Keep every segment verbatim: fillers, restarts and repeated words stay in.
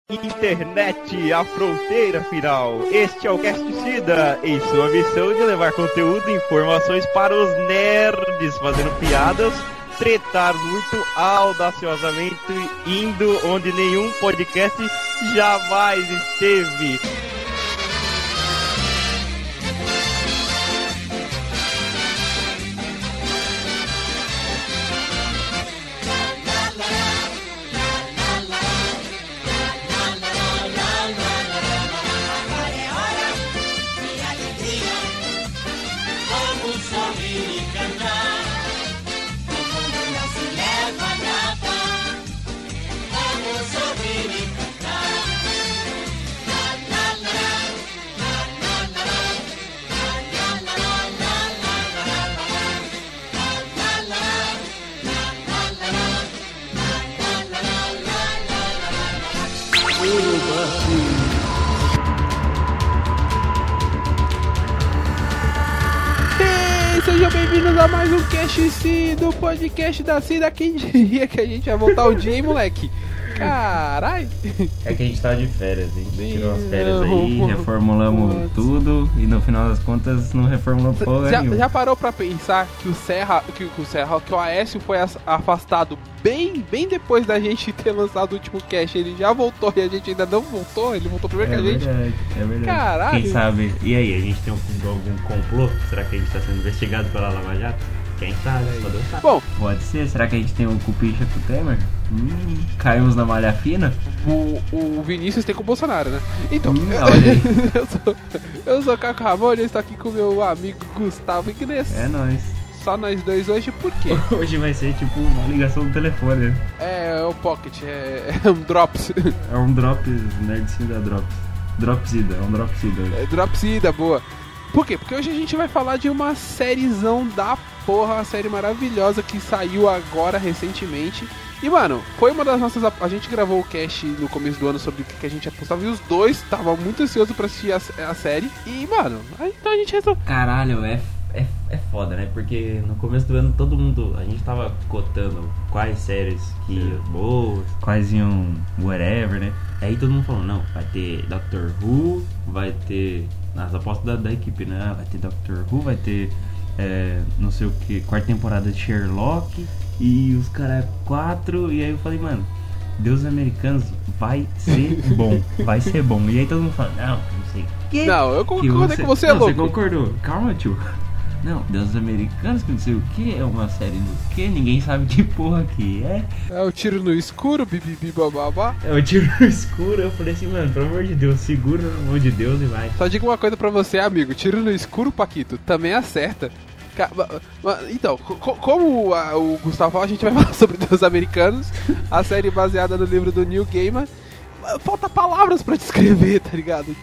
Internet, a fronteira final. Este é o Casticida, em sua missão de levar conteúdo e informações para os nerds, fazendo piadas, tretar muito audaciosamente, indo onde nenhum podcast jamais esteve. Sejam bem-vindos a mais um Cast C do podcast da Cida. Quem diria que a gente ia voltar o dia, hein, moleque? Caralho! É que a gente tava de férias, a gente Sim, tirou as férias aí, não, reformulamos putz. tudo e no final das contas não reformulou porra Já, nenhuma. já parou pra pensar que o Serra, que, que o Serra, que o Aécio foi as- afastado bem, bem depois da gente ter lançado o último cast? Ele já voltou e a gente ainda não voltou? Ele voltou primeiro É que a gente? verdade, é verdade. Caralho! Quem sabe? E aí, a gente tem algum, algum complô? Será que a gente tá sendo investigado pela Lava Jato? Quem sabe? Só Deus sabe. Bom, Pode ser? Será que a gente tem o Cupicha com o Temer? Hum, caímos na malha fina? o, o Vinícius tem com o Bolsonaro, né? Então, Hum, eu, olha aí. eu sou, eu sou o Caco Ramon e estou aqui com o meu amigo Gustavo Ignes. É nóis. Só nós dois hoje, por quê? Hoje vai ser tipo uma ligação do telefone, né? É, o Pocket, é, é um Drops. É um Drops, nerdzinho da Drops. Dropsida, é um Dropsida. É Dropsida, boa. Por quê? Porque hoje a gente vai falar de uma sériezão da porra, uma série maravilhosa que saiu agora recentemente. E, mano, foi uma das nossas... A gente gravou o cast no começo do ano sobre o que a gente apostava e os dois estavam muito ansiosos pra assistir a, a série. E, mano, aí, então a gente resolveu... Caralho, é, é, é foda, né? Porque no começo do ano todo mundo... A gente tava cotando quais séries que iam boas, quais iam whatever, né? Aí todo mundo falou, não, vai ter Doctor Who, vai ter... As apostas da, da equipe, né? Vai ter Doctor Who, vai ter... É, não sei o que, quarta temporada de Sherlock. E os caras quatro. E aí eu falei, mano, Deuses Americanos vai ser bom. Vai ser bom. E aí todo mundo fala, não, não sei o que. Não, eu que concordei com você, é não, louco. Você concordou? Calma, tio. Não, Deuses Americanos, que não sei o que, é uma série do que, ninguém sabe que porra que é. É o tiro no escuro, bibibi bababá. É o tiro no escuro. Eu falei assim, mano, pelo amor de Deus, segura no amor de Deus e vai. Só digo uma coisa pra você, amigo. Tiro no escuro, Paquito, também acerta. Ca- ma- ma- Então, co- como a- o Gustavo falou, a gente vai falar sobre Deus Americanos, a série baseada no livro do Neil Gaiman. Falta palavras pra descrever, tá ligado? De-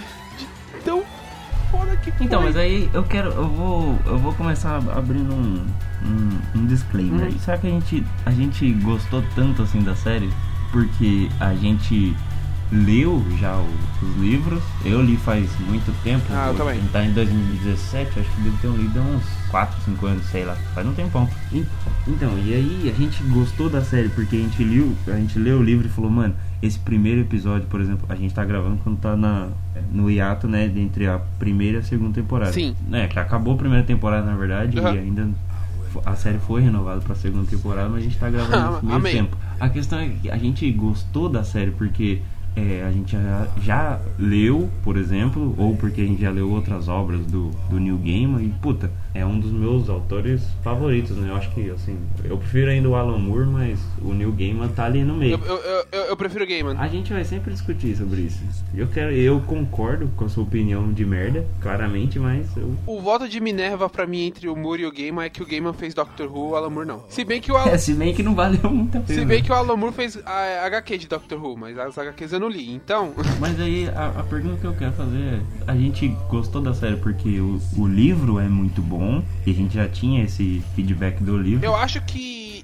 de tão foda que foi. Então, mas aí eu quero, eu vou, eu vou começar abrindo um, um, um disclaimer. Hum. Será que a gente, a gente gostou tanto assim da série porque a gente leu já o- os livros? Eu li faz muito tempo. Ah, eu hoje também. a gente tá em dois mil e dezessete, acho que devo ter lido há uns quatro, cinco anos, sei lá, faz um tempão. E- Então, e aí a gente gostou da série porque a gente leu, a gente leu o livro e falou, mano, esse primeiro episódio, por exemplo, a gente tá gravando quando tá na, no hiato, né, entre a primeira e a segunda temporada. Sim. É, que acabou a primeira temporada, na verdade, Uhum. e ainda a série foi renovada pra segunda temporada, mas a gente tá gravando nesse meio Amém. tempo. A questão é que a gente gostou da série porque é, a gente já, já leu, por exemplo, ou porque a gente já leu outras obras do, do Neil Gaiman e, puta, é um dos meus autores favoritos, né? Eu acho que, assim, eu prefiro ainda o Alan Moore, mas o Neil Gaiman tá ali no meio. Eu, eu, eu, eu prefiro o Gaiman. A gente vai sempre discutir sobre isso. Eu quero, eu concordo com a sua opinião de merda, claramente, mas eu... O voto de Minerva pra mim entre o Moore e o Gaiman é que o Gaiman fez Doctor Who, o Alan Moore não. Se bem que o Alan... É, se bem que não valeu muito a pena. Se bem que o Alan Moore fez a H Q de Doctor Who, mas as H Qs eu não li, então... Mas aí a, a pergunta que eu quero fazer é: a gente gostou da série porque o, o livro é muito bom e a gente já tinha esse feedback do livro. Eu acho que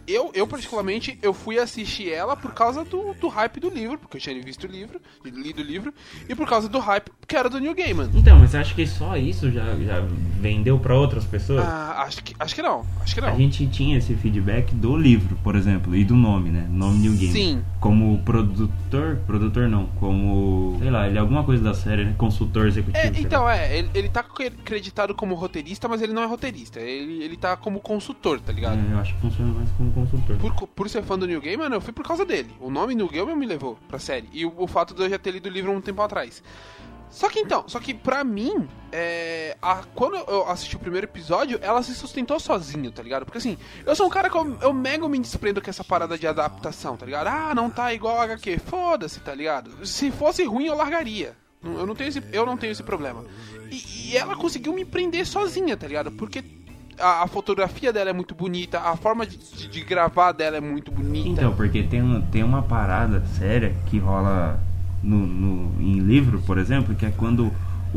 eu, eu particularmente, eu fui assistir ela por causa do, do hype do livro, porque eu tinha visto o livro, lido o livro, e por causa do hype que era do Neil Gaiman. Então, mas você acha que só isso já, já vendeu pra outras pessoas? Ah, acho que, acho que não, acho que não. A gente tinha esse feedback do livro, por exemplo, e do nome, né? Nome Neil Gaiman. Sim. Como produtor, produtor não, como, sei lá, ele é alguma coisa da série, né? Consultor executivo. É, então, é, ele, ele tá acreditado como roteirista, mas ele não é roteirista, ele, ele tá como consultor, tá ligado? É, eu acho que funciona mais como consultor. Por, por ser fã do Neil Gaiman, eu fui por causa dele. O nome Neil Gaiman me levou pra série. E o, o fato de eu já ter lido o livro um tempo atrás. Só que então, só que pra mim, é, a, quando eu assisti o primeiro episódio, ela se sustentou sozinho, tá ligado? Porque assim, eu sou um cara que eu, eu mega me desprendo com essa parada de adaptação, tá ligado? Ah, não tá igual a H Q, foda-se, tá ligado? Se fosse ruim, eu largaria. Eu não tenho esse, eu não tenho esse problema. E, e ela conseguiu me prender sozinha, tá ligado? Porque a, a fotografia dela é muito bonita, a forma de, de, de gravar dela é muito bonita. Então, porque tem, um, tem uma parada séria que rola no, no, em livro, por exemplo, que é quando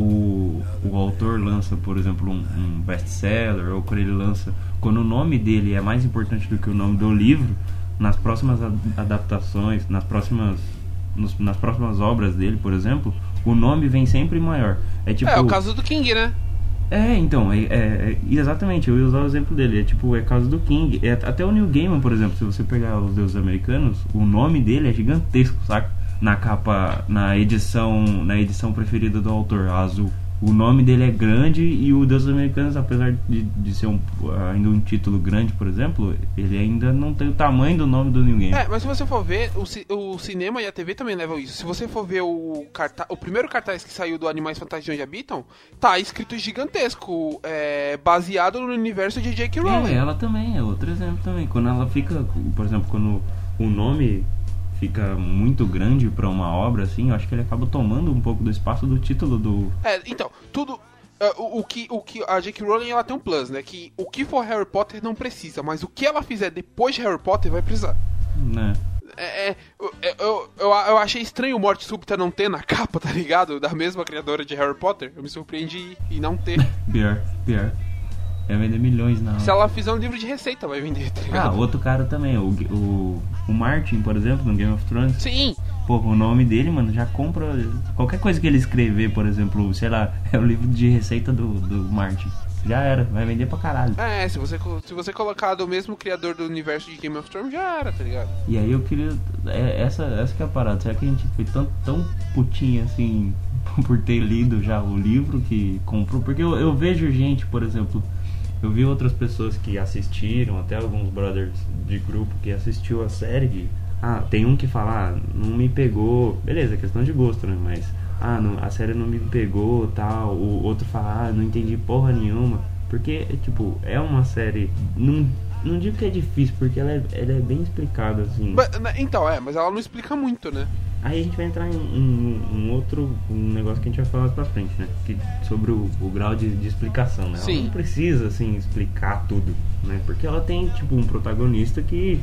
o, o autor lança, por exemplo, um, um best-seller, ou quando ele lança, quando o nome dele é mais importante do que o nome do livro, nas próximas adaptações, nas próximas, nos, nas próximas obras dele, por exemplo, o nome vem sempre maior. É, tipo, é o caso do King, né? É, então, é, é, exatamente, eu ia usar o exemplo dele, é tipo, é caso do King, é, até o Neil Gaiman, por exemplo, se você pegar Os Deuses Americanos, o nome dele é gigantesco, saca? Na capa, na edição, na edição preferida do autor, a azul. O nome dele é grande e o Deuses Americanos, apesar de, de ser um, ainda um título grande, por exemplo, ele ainda não tem o tamanho do nome do Neil Gaiman. É, mas se você for ver, o, o cinema e a T V também levam isso. Se você for ver o, cartaz, o primeiro cartaz que saiu do Animais Fantásticos Onde Habitam, tá escrito gigantesco, é, baseado no universo de J K. Rowling. É, ela também, é outro exemplo também. Quando ela fica, por exemplo, quando o nome fica muito grande pra uma obra, assim, eu acho que ele acaba tomando um pouco do espaço do título do... É, então, tudo... Uh, o, o, que, o que a J K. Rowling, ela tem um plus, né? Que o que for Harry Potter não precisa, mas o que ela fizer depois de Harry Potter vai precisar. Né? É, é, eu, eu, eu, eu achei estranho Morte Súbita não ter na capa, tá ligado? Da mesma criadora de Harry Potter. Eu me surpreendi em não ter. Pior, pior. Vai vender milhões na hora. Se ela fizer um livro de receita, vai vender, tá ligado? Ah, outro cara também, o, o, o Martin, por exemplo, no Game of Thrones. Sim. Pô, o nome dele, mano, já compra qualquer coisa que ele escrever, por exemplo, sei lá, é o livro de receita do, do Martin. Já era, vai vender pra caralho. É, se você, se você colocar do mesmo criador do universo de Game of Thrones, já era, tá ligado? E aí eu queria... É, essa, essa que é a parada. Será que a gente foi tão, tão putinha assim por ter lido já o livro que comprou? Porque eu, eu vejo gente, por exemplo... Eu vi outras pessoas que assistiram, até alguns brothers de grupo que assistiu a série. Que, ah, tem um que fala, ah, não me pegou. Beleza, é questão de gosto, né? Mas, ah, não, a série não me pegou, tal. O outro fala, ah, não entendi porra nenhuma. Porque, tipo, é uma série... Não, não digo que é difícil, porque ela é, ela é bem explicada, assim. Mas, então, é, mas ela não explica muito, né? Aí a gente vai entrar em um, um outro um negócio que a gente vai falar mais pra frente, né? Que, sobre o, o grau de, de explicação, né? Ela Sim. não precisa, assim, explicar tudo, né? Porque ela tem, tipo, um protagonista que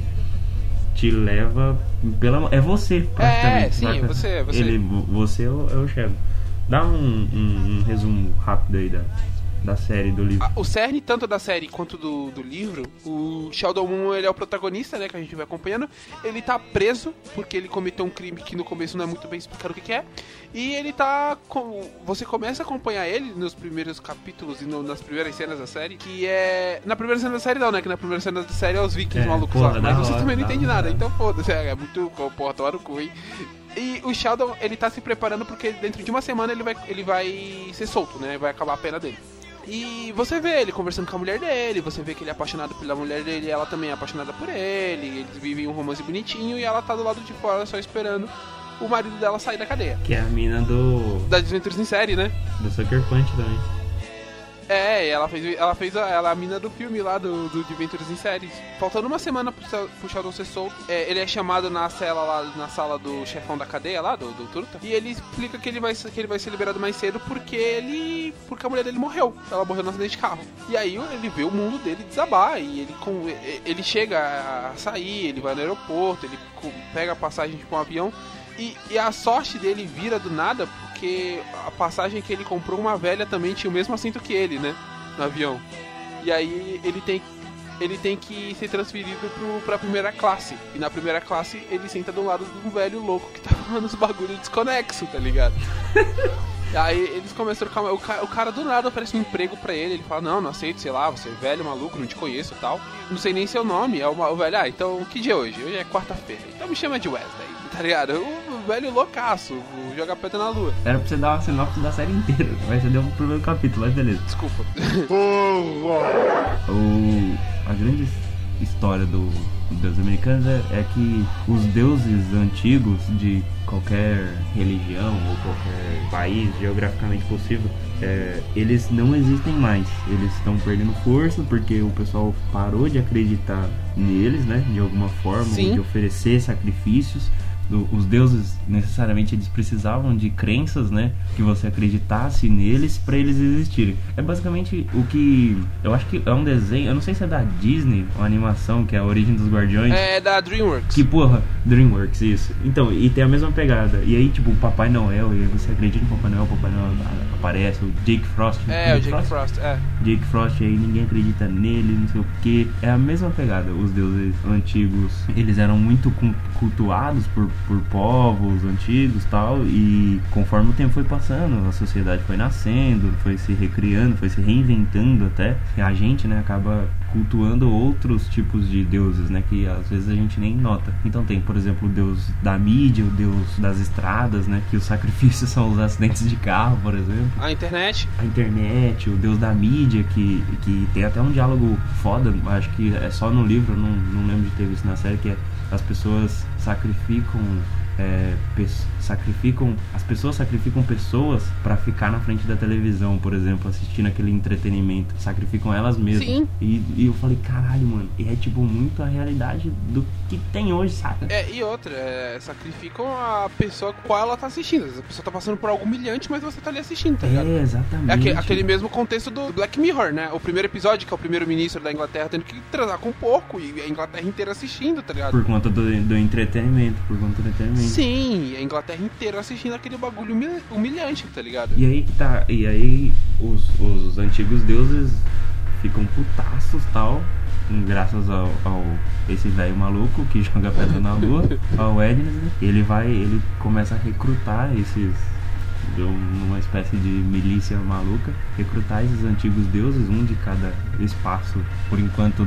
te leva pela... É você, praticamente. É, sim, é você, é você. Ele, você é o, é o chefe. Dá um, um, um resumo rápido aí da, da série, do livro. O cerne, tanto da série quanto do, do livro, o Sheldon Moon, ele é o protagonista, né, que a gente vai acompanhando. Ele tá preso, porque ele cometeu um crime que no começo não é muito bem explicado o que, que é. E ele tá... Com, você começa a acompanhar ele nos primeiros capítulos e no, nas primeiras cenas da série, que é... Na primeira cena da série não, né, que na primeira cena da série é os vikings É, malucos porra, lá. Mas você hora, também não entende hora. nada, então foda-se, é, é muito... Porra, toma no cu, hein. E o Sheldon, ele tá se preparando porque dentro de uma semana ele vai, ele vai ser solto, né, vai acabar a pena dele. E você vê ele conversando com a mulher dele, você vê que ele é apaixonado pela mulher dele e ela também é apaixonada por ele, eles vivem um romance bonitinho e ela tá do lado de fora só esperando o marido dela sair da cadeia. Que é a mina do... Da Desventuras em Série, né? Do Sucker Punch também. É, ela fez, ela fez a, ela é a mina do filme lá, do, do Adventures em Séries. Faltando uma semana pro, pro Sheldon ser solto, é, ele é chamado na cela lá, na sala do chefão da cadeia lá, do, do Turta, e ele explica que ele, vai, que ele vai ser liberado mais cedo porque ele... porque a mulher dele morreu. Ela morreu no acidente de carro. E aí ele vê o mundo dele desabar, e ele, com, ele chega a sair, ele vai no aeroporto, ele pega a passagem de um avião, e, e a sorte dele vira do nada porque a passagem que ele comprou, uma velha também tinha o mesmo assento que ele, né, no avião. E aí ele tem ele tem que ser transferido pro, pra primeira classe. E na primeira classe ele senta do lado de um velho louco que tá falando os bagulho desconexo, tá ligado? Aí eles começam a trocar. O cara, o cara do nada oferece um emprego pra ele. Ele fala: Não, não aceito, sei lá, você é velho, maluco, não te conheço e tal. Não sei nem seu nome. É o, o velho, ah, então que dia é hoje? Hoje é quarta-feira. Então me chama de Wesley, tá ligado? O velho loucaço, joga pedra na lua. Era pra você dar uma sinopse da série inteira, mas você deu o primeiro capítulo, mas beleza. Desculpa. o, a grande história do Deus Americanos é, é que os deuses antigos de qualquer religião ou qualquer país geograficamente possível, é, eles não existem mais. Eles estão perdendo força porque o pessoal parou de acreditar neles, né, de alguma forma, Sim. de oferecer sacrifícios. Do, os deuses necessariamente eles precisavam de crenças, né, que você acreditasse neles para eles existirem. É basicamente o que eu acho que é um desenho, eu não sei se é da Disney, uma animação que é a Origem dos Guardiões. É da DreamWorks. Que porra, DreamWorks, isso. Então, e tem a mesma pegada. E aí, tipo, o Papai Noel, e aí você acredita no Papai Noel, o Papai Noel aparece, o Jake Frost. É, Jake o Jake Frost? Frost, é. Jake Frost, aí ninguém acredita nele, não sei o que. É a mesma pegada. Os deuses antigos, eles eram muito cultuados por, por povos antigos e tal. E conforme o tempo foi passando, a sociedade foi nascendo, foi se recriando, foi se reinventando até. E a gente, né, acaba cultuando outros tipos de deuses, né, que às vezes a gente nem nota. Então tem, por exemplo, o deus da mídia, o deus das estradas, né, que os sacrifícios são os acidentes de carro, por exemplo. A internet. A internet, o deus da mídia, que, que tem até um diálogo foda, acho que é só no livro, não, não lembro de ter visto na série, que é as pessoas sacrificam É, pe- sacrificam as pessoas sacrificam pessoas pra ficar na frente da televisão, por exemplo, assistindo aquele entretenimento, sacrificam elas mesmas. Sim. E, e eu falei, caralho, mano, e é tipo muito a realidade do que tem hoje, saca? É, e outra, é, sacrificam a pessoa com qual ela tá assistindo. A pessoa tá passando por algo humilhante, mas você tá ali assistindo, tá ligado? É, exatamente. É aquele, aquele mesmo contexto do Black Mirror, né? O primeiro episódio, que é o primeiro-ministro da Inglaterra tendo que transar com um porco e a Inglaterra inteira assistindo, tá ligado? Por conta do, do entretenimento, por conta do entretenimento. Sim, a Inglaterra inteira assistindo aquele bagulho humil- humilhante, tá ligado? E aí que tá, e aí os, os antigos deuses ficam putaços tal, graças ao, ao esse velho maluco que joga pedra na lua, ao Ednes, né? Ele vai, ele começa a recrutar esses, numa espécie de milícia maluca, recrutar esses antigos deuses, um de cada espaço, por enquanto, do,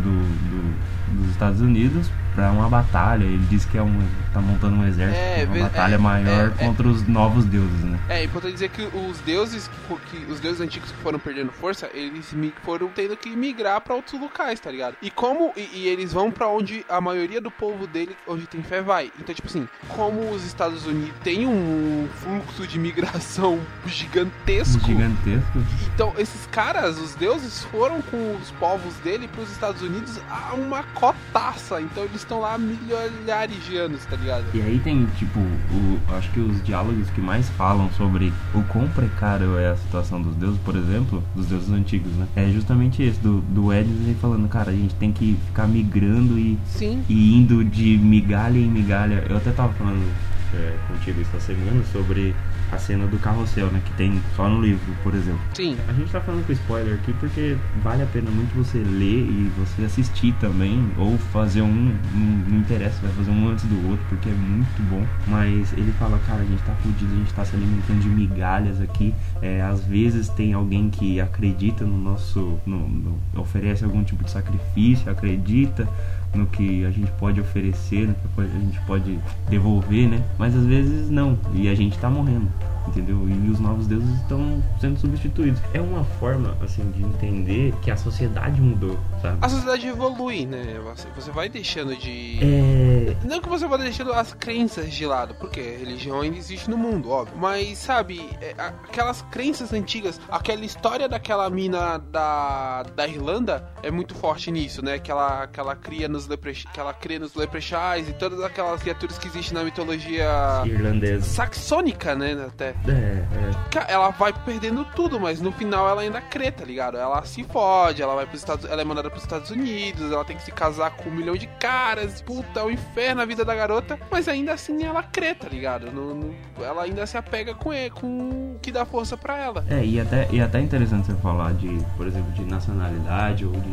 do, dos Estados Unidos, pra uma batalha. Ele diz que é um, tá montando um exército, É, uma ve- batalha é, maior é, contra os novos deuses, né? É, importante dizer que os deuses que, fo- que os deuses antigos que foram perdendo força, eles mi- foram tendo que migrar pra outros locais, tá ligado? E como e, e eles vão pra onde a maioria do povo dele, onde tem fé, vai. Então, tipo assim, como os Estados Unidos têm um fluxo de migração gigantesco, Gigantesco. então esses caras, os deuses, foram com os povos dele pros Estados Unidos a uma cotaça. Então eles estão lá há milhares de anos, tá ligado? E aí tem, tipo, o, acho que os diálogos que mais falam sobre o quão precário é a situação dos deuses, por exemplo, dos deuses antigos, né? É justamente esse, do, do Ednes falando, cara, a gente tem que ficar migrando e, Sim. e indo de migalha em migalha. Eu até tava falando é, contigo essa semana sobre a cena do carrossel, né? Que tem só no livro, por exemplo. Sim. A gente tá falando com spoiler aqui porque vale a pena muito você ler e você assistir também, ou fazer um, não, não interessa, vai fazer um antes do outro, porque é muito bom. Mas ele fala, cara, a gente tá fudido, a gente tá se alimentando de migalhas aqui. É, às vezes tem alguém que acredita no nosso, no, no, oferece algum tipo de sacrifício, acredita no que a gente pode oferecer, no que a gente pode devolver, né? Mas às vezes não, e a gente tá morrendo, entendeu? E os novos deuses estão sendo substituídos. É uma forma, assim, de entender que a sociedade mudou, sabe? A sociedade evolui, né? Você, você vai deixando de... É... Não que você vá deixando as crenças de lado, porque a religião ainda existe no mundo, óbvio. Mas, sabe, é, a- aquelas crenças antigas, aquela história daquela mina da, da Irlanda é muito forte nisso, né? Que ela, que ela cria nos lepre, que ela cria nos leprechauns e todas aquelas criaturas que existem na mitologia irlandesa. saxônica, né? Até. É, é. Ca- Ela vai perdendo tudo, mas no final ela ainda crê, tá ligado? Ela se fode, ela vai pros Estados, ela é mandada pros Estados Unidos, ela tem que se casar com um milhão de caras, puta, é um inferno a vida da garota, mas ainda assim ela crê, tá ligado? No, no- ela ainda se apega com ele, com o que dá força pra ela. É, e até, e até interessante você falar de, por exemplo, de nacionalidade ou de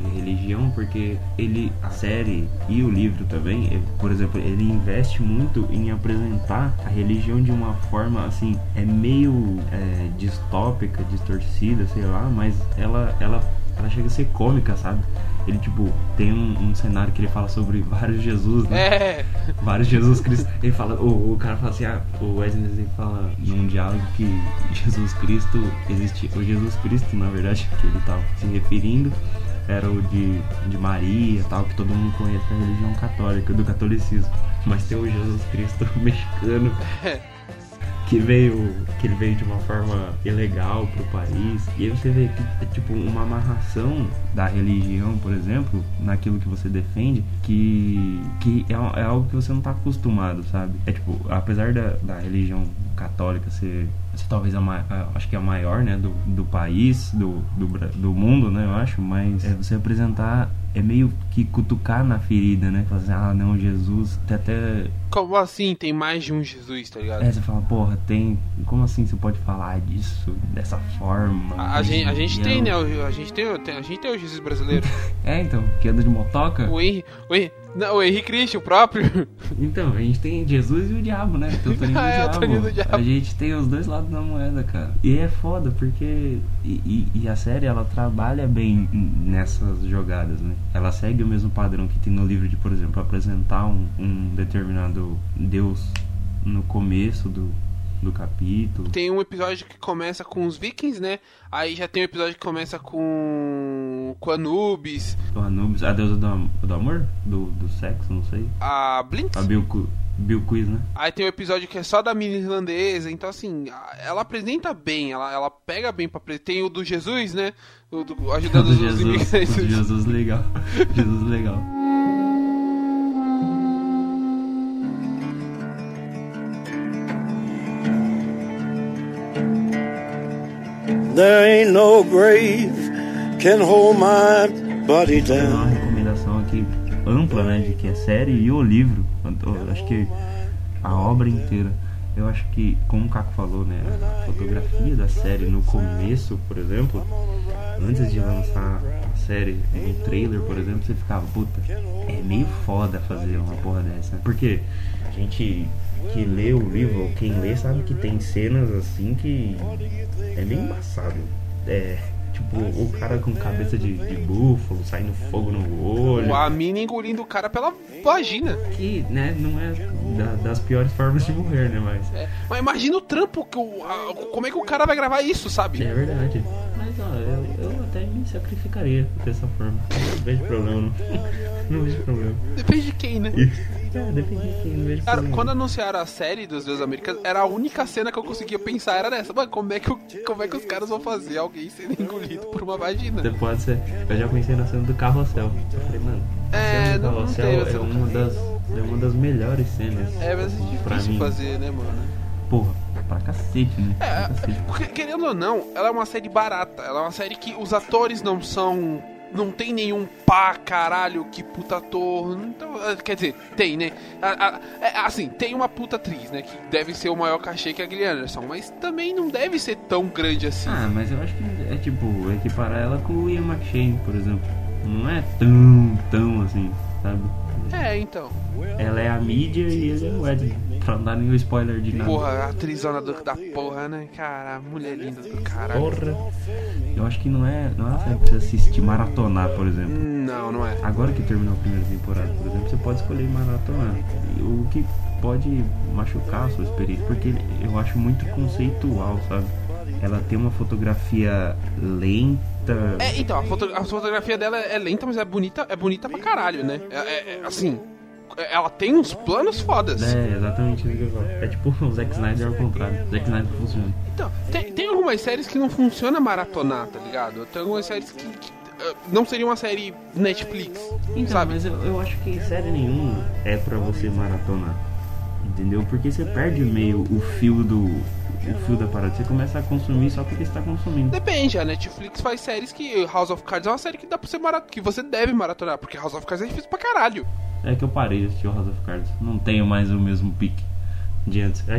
religião, porque ele, a série e o livro também, ele, por exemplo, ele investe muito em apresentar a religião de uma forma assim, é meio é, distópica, distorcida, sei lá, mas ela, ela, ela chega a ser cômica, sabe? Ele, tipo, tem um, um cenário que ele fala sobre vários Jesus, né? É. Vários Jesus Cristo. Ele fala, o, o cara fala assim, ah, o Wesley fala num diálogo que Jesus Cristo existia. O Jesus Cristo, na verdade, que ele tava se referindo, era o de, de Maria e tal, que todo mundo conhece da religião católica, do catolicismo. Mas tem o Jesus Cristo mexicano. Que veio, que ele veio de uma forma ilegal pro país. E aí você vê que é tipo uma amarração da religião, por exemplo, naquilo que você defende, que, que é, é algo que você não tá acostumado, sabe? É tipo, apesar da, da religião católica ser, ser talvez a, a acho que é a maior, né, do, do país, do, do, do mundo, né, eu acho, mas é você apresentar, é meio que cutucar na ferida, né? Falar assim, ah, não, Jesus, tem até... Como assim tem mais de um Jesus, tá ligado? É, você fala, porra, tem... Como assim você pode falar disso, dessa forma? A, a, gente, a gente tem, né? A gente tem, a gente tem o Jesus brasileiro. É, então, que anda de motoca. O Henry, o Henry, não, o Henry Cristian, o próprio. Então, a gente tem Jesus e o diabo, né? Tem o Toninho Ah, do, é, diabo. o Toninho do Diabo. A gente tem os dois lados da moeda, cara. E é foda, porque... E, e, e a série, ela trabalha bem nessas jogadas, né? Ela segue o mesmo padrão que tem no livro de, por exemplo, apresentar um, um determinado Deus no começo do, do capítulo. Tem um episódio que começa com os vikings, né? Aí já tem um episódio que começa com com Anubis. O Anubis, a deusa do, do amor? Do, do sexo, não sei. A Blinks. A Bilqu- Bilquis, né? Aí tem um episódio que é só da mina irlandesa. Então, assim, ela apresenta bem. Ela, ela pega bem pra apresentar. Tem o do Jesus, né? O do, ajudando os Jesus, imigrantes. o Jesus legal. Jesus legal. There ain't no grave can hold my body Vou dar uma down. recomendação aqui ampla, né, de que a série e o livro, eu acho que a obra inteira, eu acho que, como o Caco falou, né, a fotografia da série no começo, por exemplo, antes de lançar a série, no trailer, por exemplo, você ficava, puta, é meio foda fazer uma porra dessa, porque a gente que lê o livro, ou quem lê, sabe que tem cenas assim que é meio embaçado. É, tipo, o cara com cabeça de, de búfalo, saindo fogo no olho. A mina engolindo o cara pela vagina. Que, né, não é da- das piores formas de morrer, né, mas... É, mas imagina o trampo, que o, a- como é que o cara vai gravar isso, sabe? É verdade. Mas, ó, eu, eu até me sacrificaria dessa forma. Não vejo problema, não. Não vejo problema. Depende de quem, né? É, depende de quem, não vejo Cara, problema. quando anunciaram a série dos Deus Americanos, era a única cena que eu conseguia pensar, era nessa. Mano, como é que, o- como é que os caras vão fazer alguém sendo engolido por uma vagina? Você pode ser. Eu já pensei na cena do carrossel. Eu falei, mano, a É, cena do não- não carrossel teve é essa uma das, é uma das melhores cenas. É, mas é pra difícil mim. fazer, né, mano? Porra, pra cacete, né? Pra É, cacete. porque, querendo ou não, ela é uma série barata. Ela é uma série que os atores não são... Não tem nenhum pá, caralho, que puta ator. Então, é, quer dizer, tem, né? A- a- é, assim, tem uma puta atriz, né? Que deve ser o maior cachê que a Gillian Anderson. Mas também não deve ser tão grande assim. Ah, mas eu acho que é tipo, equiparar ela com o Ian McShane, por exemplo. Não é tão, tão assim, sabe? É, então. Ela é a mídia e ele é o Ed. Pra não dar nenhum spoiler de nada. Porra, a atrizona do, da porra, né? Cara, mulher linda do caralho. Porra. Eu acho que não é, não é uma série que precisa assistir, maratonar, por exemplo. Não, não é. Agora que terminou a primeira temporada, por exemplo, você pode escolher maratonar. E o que pode machucar a sua experiência, porque eu acho muito conceitual, sabe? Ela tem uma fotografia lenta. É, então, a, foto- a fotografia dela é lenta, mas é bonita, é bonita pra caralho, né? É, é- é, assim, ela tem uns planos fodas. É, exatamente isso que eu falo. É tipo o Zack Snyder ao contrário. O Zack Snyder funciona. Então, tem, tem algumas séries que não funciona maratonar, tá ligado? Tem algumas séries que, que, uh, não seria uma série Netflix, Então, sabe? mas eu, eu acho que série nenhuma é pra você maratonar. Entendeu? Porque você perde meio o fio do. O fio da parada. Você começa a consumir só porque você tá consumindo. Depende, a Netflix faz séries que House of Cards é uma série que dá pra você marat... que você deve maratonar, porque House of Cards é difícil pra caralho. É que eu parei de assistir o House of Cards. Não tenho mais o mesmo pique de antes. A gente,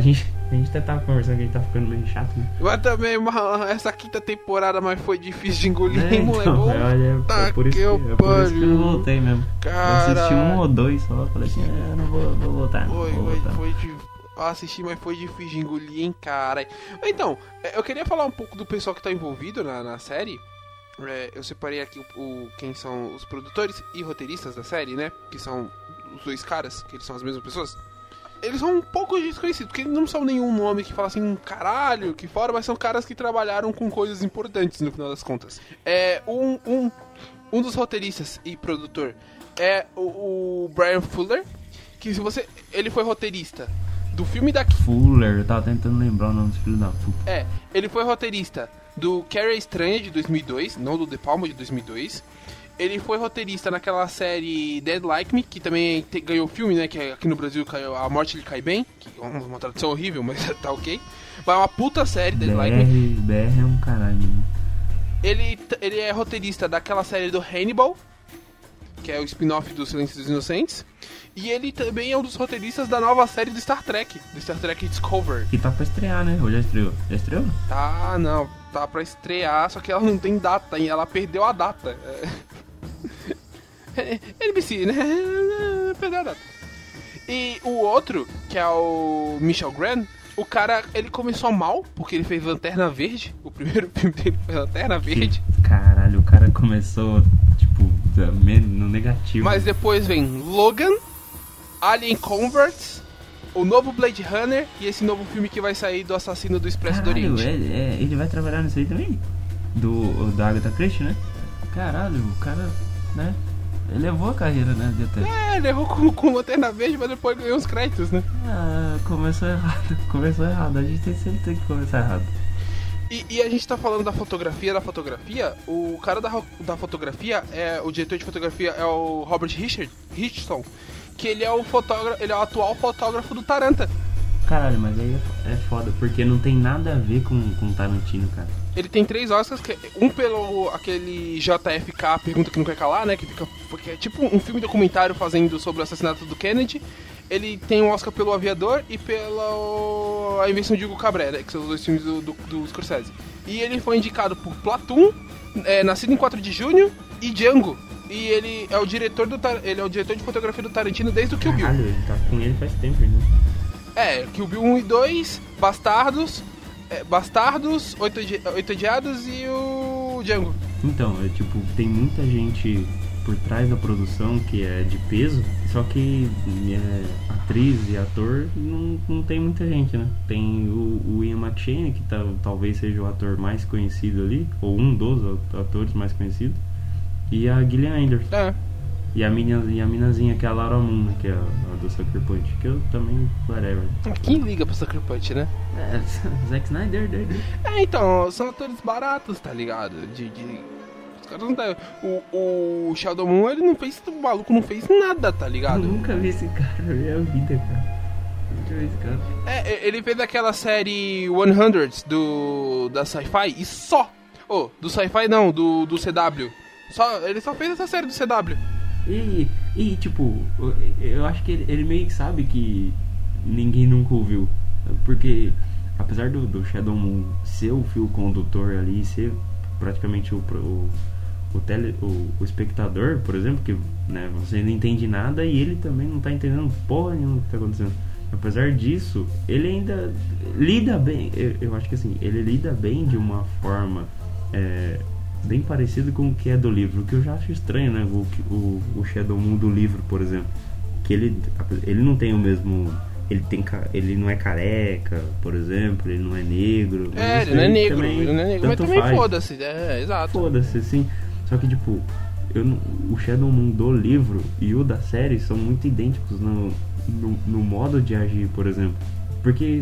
A gente até tava conversando que a gente tá ficando meio chato, né? Mas também, mano, essa quinta temporada mas foi difícil de engolir, É, hein, moleque? então, olha, é, por isso que, é por isso que eu não voltei mesmo. Cara, eu assisti um ou dois só, falei assim, ah, eu não vou, vou voltar, não Foi, vou foi, voltar. foi de... Eu assisti, mas foi difícil de engolir, hein, cara. Então, eu queria falar um pouco do pessoal que tá envolvido na, na série. É, eu separei aqui o, o, quem são os produtores e roteiristas da série, né? Que são os dois caras, que eles são as mesmas pessoas. Eles são um pouco desconhecidos, porque eles não são nenhum nome que fala assim, caralho, que fora, mas são caras que trabalharam com coisas importantes no final das contas. É, um, um, um dos roteiristas e produtor é o, o Brian Fuller, que se você... Ele foi roteirista do filme da... Fuller, eu tava tentando lembrar o nome do filho da puta. É, ele foi roteirista do Carrie Estranha de dois mil e dois, não do The Palma de dois mil e dois. Ele foi roteirista naquela série Dead Like Me, que também te, ganhou o filme, né? Que aqui no Brasil caiu A Morte Lhe Cai Bem, que é uma, uma tradução horrível, mas tá ok. Mas é uma puta série, Dead B R, Like Me. B R é um caralho. Ele, ele é roteirista daquela série do Hannibal, que é o spin-off do Silêncio dos Inocentes. E ele também é um dos roteiristas da nova série do Star Trek, do Star Trek Discovery. Que tá pra estrear, né? Ou já estreou? Já estreou? Tá, não, tá pra estrear, só que ela não tem data, e ela perdeu a data. É... N B C, né? Perdeu a data. E o outro, que é o Michel Grant, o cara, ele começou mal, porque ele fez Lanterna Verde, o primeiro filme dele foi Lanterna Verde. Que, caralho, o cara começou, tipo, no negativo. Mas depois vem Logan, Alien Converts, o novo Blade Runner e esse novo filme que vai sair do Assassino do Expresso Caralho, do Oriente. É, é, ele vai trabalhar nisso aí também? Do, da Agatha Christie, né? Caralho, o cara, né? Ele levou a carreira, né? De até. É, ele errou com, com Lanterna Verde, mas depois ganhou uns créditos, né? Ah, começou errado, começou errado. A gente sempre tem que começar errado. E, e a gente tá falando da fotografia, da fotografia, o cara da, da fotografia, é o diretor de fotografia é o Robert Richard, Richardson, que ele é o fotógrafo, ele é o atual fotógrafo do Taranta. Caralho, mas aí é foda, porque não tem nada a ver com, com Tarantino, cara. Ele tem três Oscars, que é um pelo aquele J F K, Pergunta Que Não Quer Calar, né, que fica, porque é tipo um filme documentário fazendo sobre o assassinato do Kennedy. Ele tem um Oscar pelo Aviador e pela A Invenção de Hugo Cabrera, que são os dois filmes do, do, do Scorsese. E ele foi indicado por Platoon, é, Nascido em quatro de junho e Django. E ele é o diretor do ele é o diretor de fotografia do Tarantino desde o Kill Bill. Caralho, ele tá com ele faz tempo, né? É, Kill Bill um e dois, Bastardos, é, Bastardos, Oito, Oito Odiados e o Django. Então, é tipo, tem muita gente por trás da produção que é de peso, só que é, atriz e ator não, não tem muita gente, né? Tem o, o Ian McShane, que tá, talvez seja o ator mais conhecido ali, ou um dos atores mais conhecidos, e a Gillian Anderson. É. E a, minha, e a minazinha, que é a Laura Moon, né, que é a, a do Sucker Punch, que eu também, whatever. Quem liga pro Sucker Punch, né? É, Zack Snyder, doido. É, então, são atores baratos, tá ligado? De... de... Os caras não tá... O, o Sheldon Moon, ele não fez... O maluco não fez nada, tá ligado? Eu nunca vi esse cara na minha vida, cara. Nunca vi esse cara. É, ele fez aquela série cem do... da Sci-Fi e só. Oh, do Sci-Fi não, do, do C W. Só, ele só fez essa série do C W. E, e tipo, eu acho que ele, ele meio que sabe que ninguém nunca ouviu. Porque, apesar do, do Shadow Moon ser o fio condutor ali, ser praticamente o, o, o, tele, o, o espectador, por exemplo, que, né, você não entende nada e ele também não tá entendendo porra nenhuma do que tá acontecendo. Apesar disso, ele ainda lida bem, eu, eu acho que assim, ele lida bem de uma forma... É, bem parecido com o que é do livro, o que eu já acho estranho, né? O, o, o Shadow Moon do livro, por exemplo, que ele, ele não tem o mesmo, ele tem, ele não é careca, por exemplo, ele não é negro. É, ele não é negro, ele não é negro, mas também foda-se, é, exato. Foda-se, sim. Só que tipo, eu, o Shadow Moon do livro e o da série são muito idênticos no, no, no modo de agir, por exemplo, porque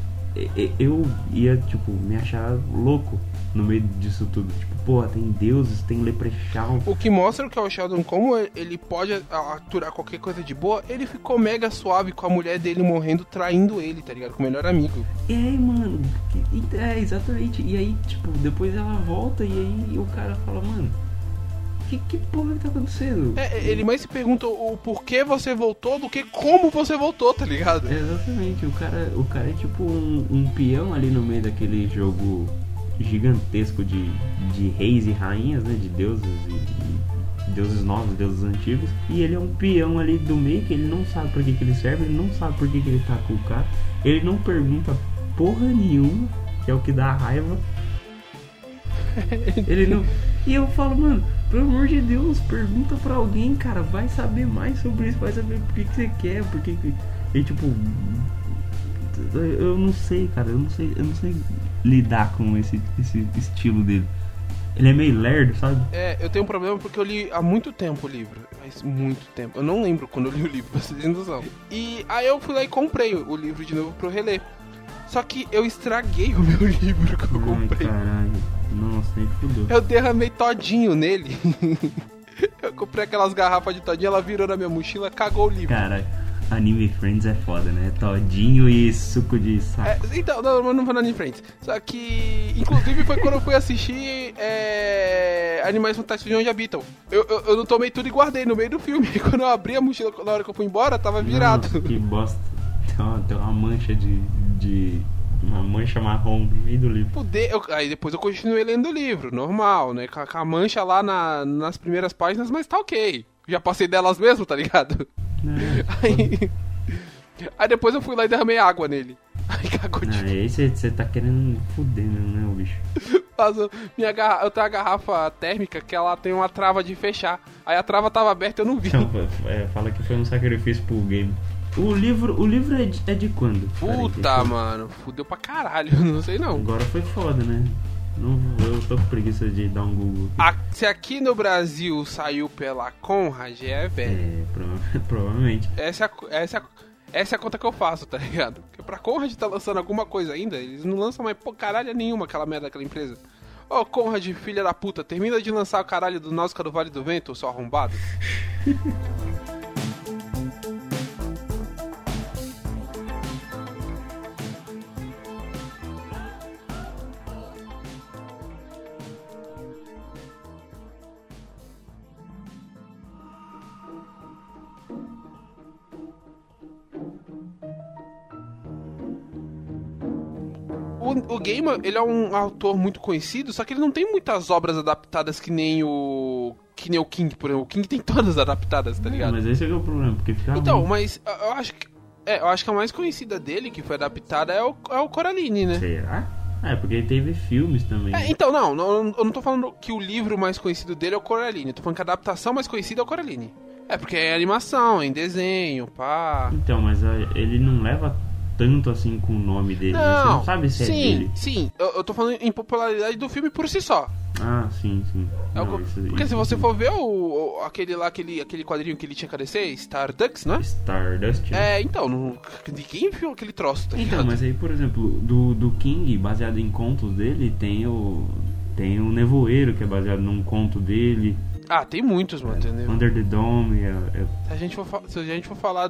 eu ia, tipo, me achar louco no meio disso tudo. Tipo, porra, tem deuses, tem leprechaun. O que mostra que é o Sheldon, como ele pode aturar qualquer coisa de boa, ele ficou mega suave com a mulher dele morrendo, traindo ele, tá ligado? Com o melhor amigo. É, mano, é, exatamente. E aí, tipo, depois ela volta e aí o cara fala, mano, que, que porra que tá acontecendo? É, ele mais se pergunta o porquê você voltou do que como você voltou, tá ligado? É, exatamente, o cara, o cara é tipo um, um peão ali no meio daquele jogo gigantesco de, de reis e rainhas, né? De deuses e, e deuses novos, deuses antigos. E ele é um peão ali do meio que ele não sabe por que, que ele serve, ele não sabe por que, que ele tá com o cara. Ele não pergunta porra nenhuma, que é o que dá raiva. Ele não... E eu falo, mano, pelo amor de Deus, pergunta pra alguém, cara, vai saber mais sobre isso, vai saber por que, que você quer, por que que... E tipo... Eu não sei, cara, eu não sei, eu não sei lidar com esse, esse estilo dele. Ele é meio lerdo, sabe? É, eu tenho um problema porque eu li há muito tempo o livro. Faz muito tempo. Eu não lembro quando eu li o livro, pra vocês terem noção. E aí eu fui lá e comprei o livro de novo pra eu reler. Só que eu estraguei o meu livro que eu comprei. Ai, caralho. Nossa, nem fudeu. Eu derramei todinho nele. Eu comprei aquelas garrafas de todinho, ela virou na minha mochila, cagou o livro. Caralho. Anime Friends é foda, né? Todinho e suco de saco. É, então, não, não foi no Anime Friends. Só que, inclusive, foi quando eu fui assistir é, Animais Fantásticos de Onde Habitam. Eu, eu, eu não tomei tudo e guardei no meio do filme. Quando eu abri a mochila, na hora que eu fui embora, tava virado. Nossa, que bosta. Tem uma, tem uma mancha de, de... Uma mancha marrom no meio do livro. Poder, eu, aí depois eu continuei lendo o livro, normal, né? Com a, com a mancha lá na, nas primeiras páginas, mas tá ok. Já passei delas mesmo, tá ligado? É, Aí, aí depois eu fui lá e derramei água nele. Aí cagou de Aí você tá querendo foder mesmo, né, o bicho? Mas eu, minha garra... eu tenho uma garrafa térmica que ela tem uma trava de fechar. Aí a trava tava aberta e eu não vi. Então, é, fala que foi um sacrifício pro game. O livro, o livro é, de, é de quando? Puta, Peraí, mano, fudeu pra caralho, não sei não. Agora foi foda, né? Não, eu tô com preguiça de dar um Google. A, se aqui no Brasil saiu pela Conrad, é velho. É, prova- provavelmente. Essa é, a, essa, é a, essa é a conta que eu faço, tá ligado? Porque pra Conrad tá lançando alguma coisa ainda, eles não lançam mais pô, caralho nenhuma aquela merda daquela empresa. Ô, Conrad, filha da puta, termina de lançar o caralho do Náusica do Vale do Vento, seu arrombado. O, o Gaiman, ele é um autor muito conhecido, só que ele não tem muitas obras adaptadas que nem o... Que nem o King, por exemplo. O King tem todas adaptadas, tá ligado? É, mas esse é, que é o problema, porque fica Então, ruim. mas eu acho que... É, eu acho que a mais conhecida dele, que foi adaptada, é o, é o Coraline, né? Será? É, porque teve filmes também. É, então, não, não, eu não tô falando que o livro mais conhecido dele é o Coraline. Eu tô falando que a adaptação mais conhecida é o Coraline. É, porque é animação, é em desenho, pá... Então, mas a- ele não leva tanto assim com o nome dele, né? Você não sabe se sim, é dele. Sim, eu, eu tô falando em popularidade do filme por si só. Ah, sim, sim. É o Não, co- isso- porque isso se você sim. for ver o, o- aquele lá, aquele, aquele quadrinho que ele tinha que aparecer, Stardust, né? Stardust. né? É, então, não, ninguém viu aquele troço, tá Então, ligado? mas aí, por exemplo, do, do King, baseado em contos dele, tem o. Tem o Nevoeiro, que é baseado num conto dele. Ah, tem muitos, mano, entendeu? Under the Dome. É, é... Se a gente for, fa- se a gente for falar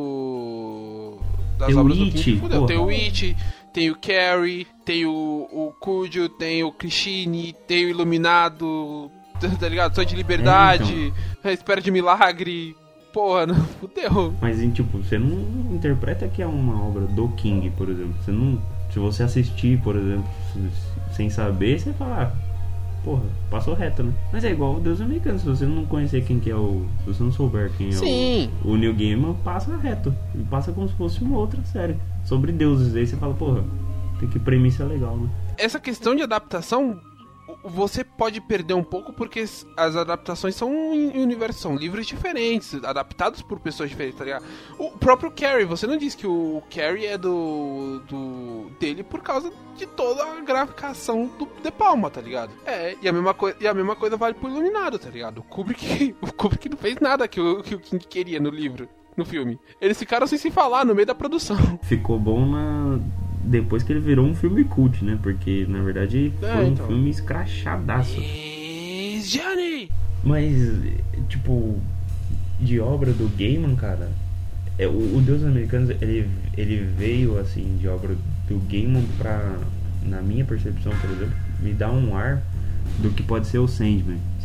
do... Das Tem o obras do It, King, fudeu. porra. Tem o It, tem o Carrie, tem o, o Cujo, tem o Christine, tem o Iluminado, tá ligado? Sonho de Liberdade, É, Espera de Milagre... Porra, não, fudeu. Mas, em, tipo, você não interpreta que é uma obra do King, por exemplo. Você não. Se você assistir, por exemplo, s- sem saber, você fala, ah, porra, passou reto, né? Mas é igual o Deus Americano. Se você não conhecer quem que é o. Se você não souber quem é Sim. o, o Neil Gaiman, passa reto. E passa como se fosse uma outra série. Sobre deuses. Aí você fala, porra, tem que premissa legal, né? Essa questão de adaptação, você pode perder um pouco porque as adaptações são em universos, são livros diferentes, adaptados por pessoas diferentes, tá ligado? O próprio Carrie, você não disse que o Carrie é do, do dele por causa de toda a graficação do De Palma, tá ligado? É, e a mesma, coi- e a mesma coisa vale pro Iluminado, tá ligado? O Kubrick, o Kubrick não fez nada que o, que o King queria no livro, no filme. Eles ficaram sem se falar no meio da produção. Ficou bom na. Depois que ele virou um filme cult, né? Porque na verdade É, foi um então. filme escrachadaço. Is Johnny! Mas, tipo, de obra do Gaiman, cara, é, o, o Deus Americanos, ele, ele veio, assim, de obra do Gaiman pra, na minha percepção, por exemplo, me dar um ar do que pode ser o Sandman,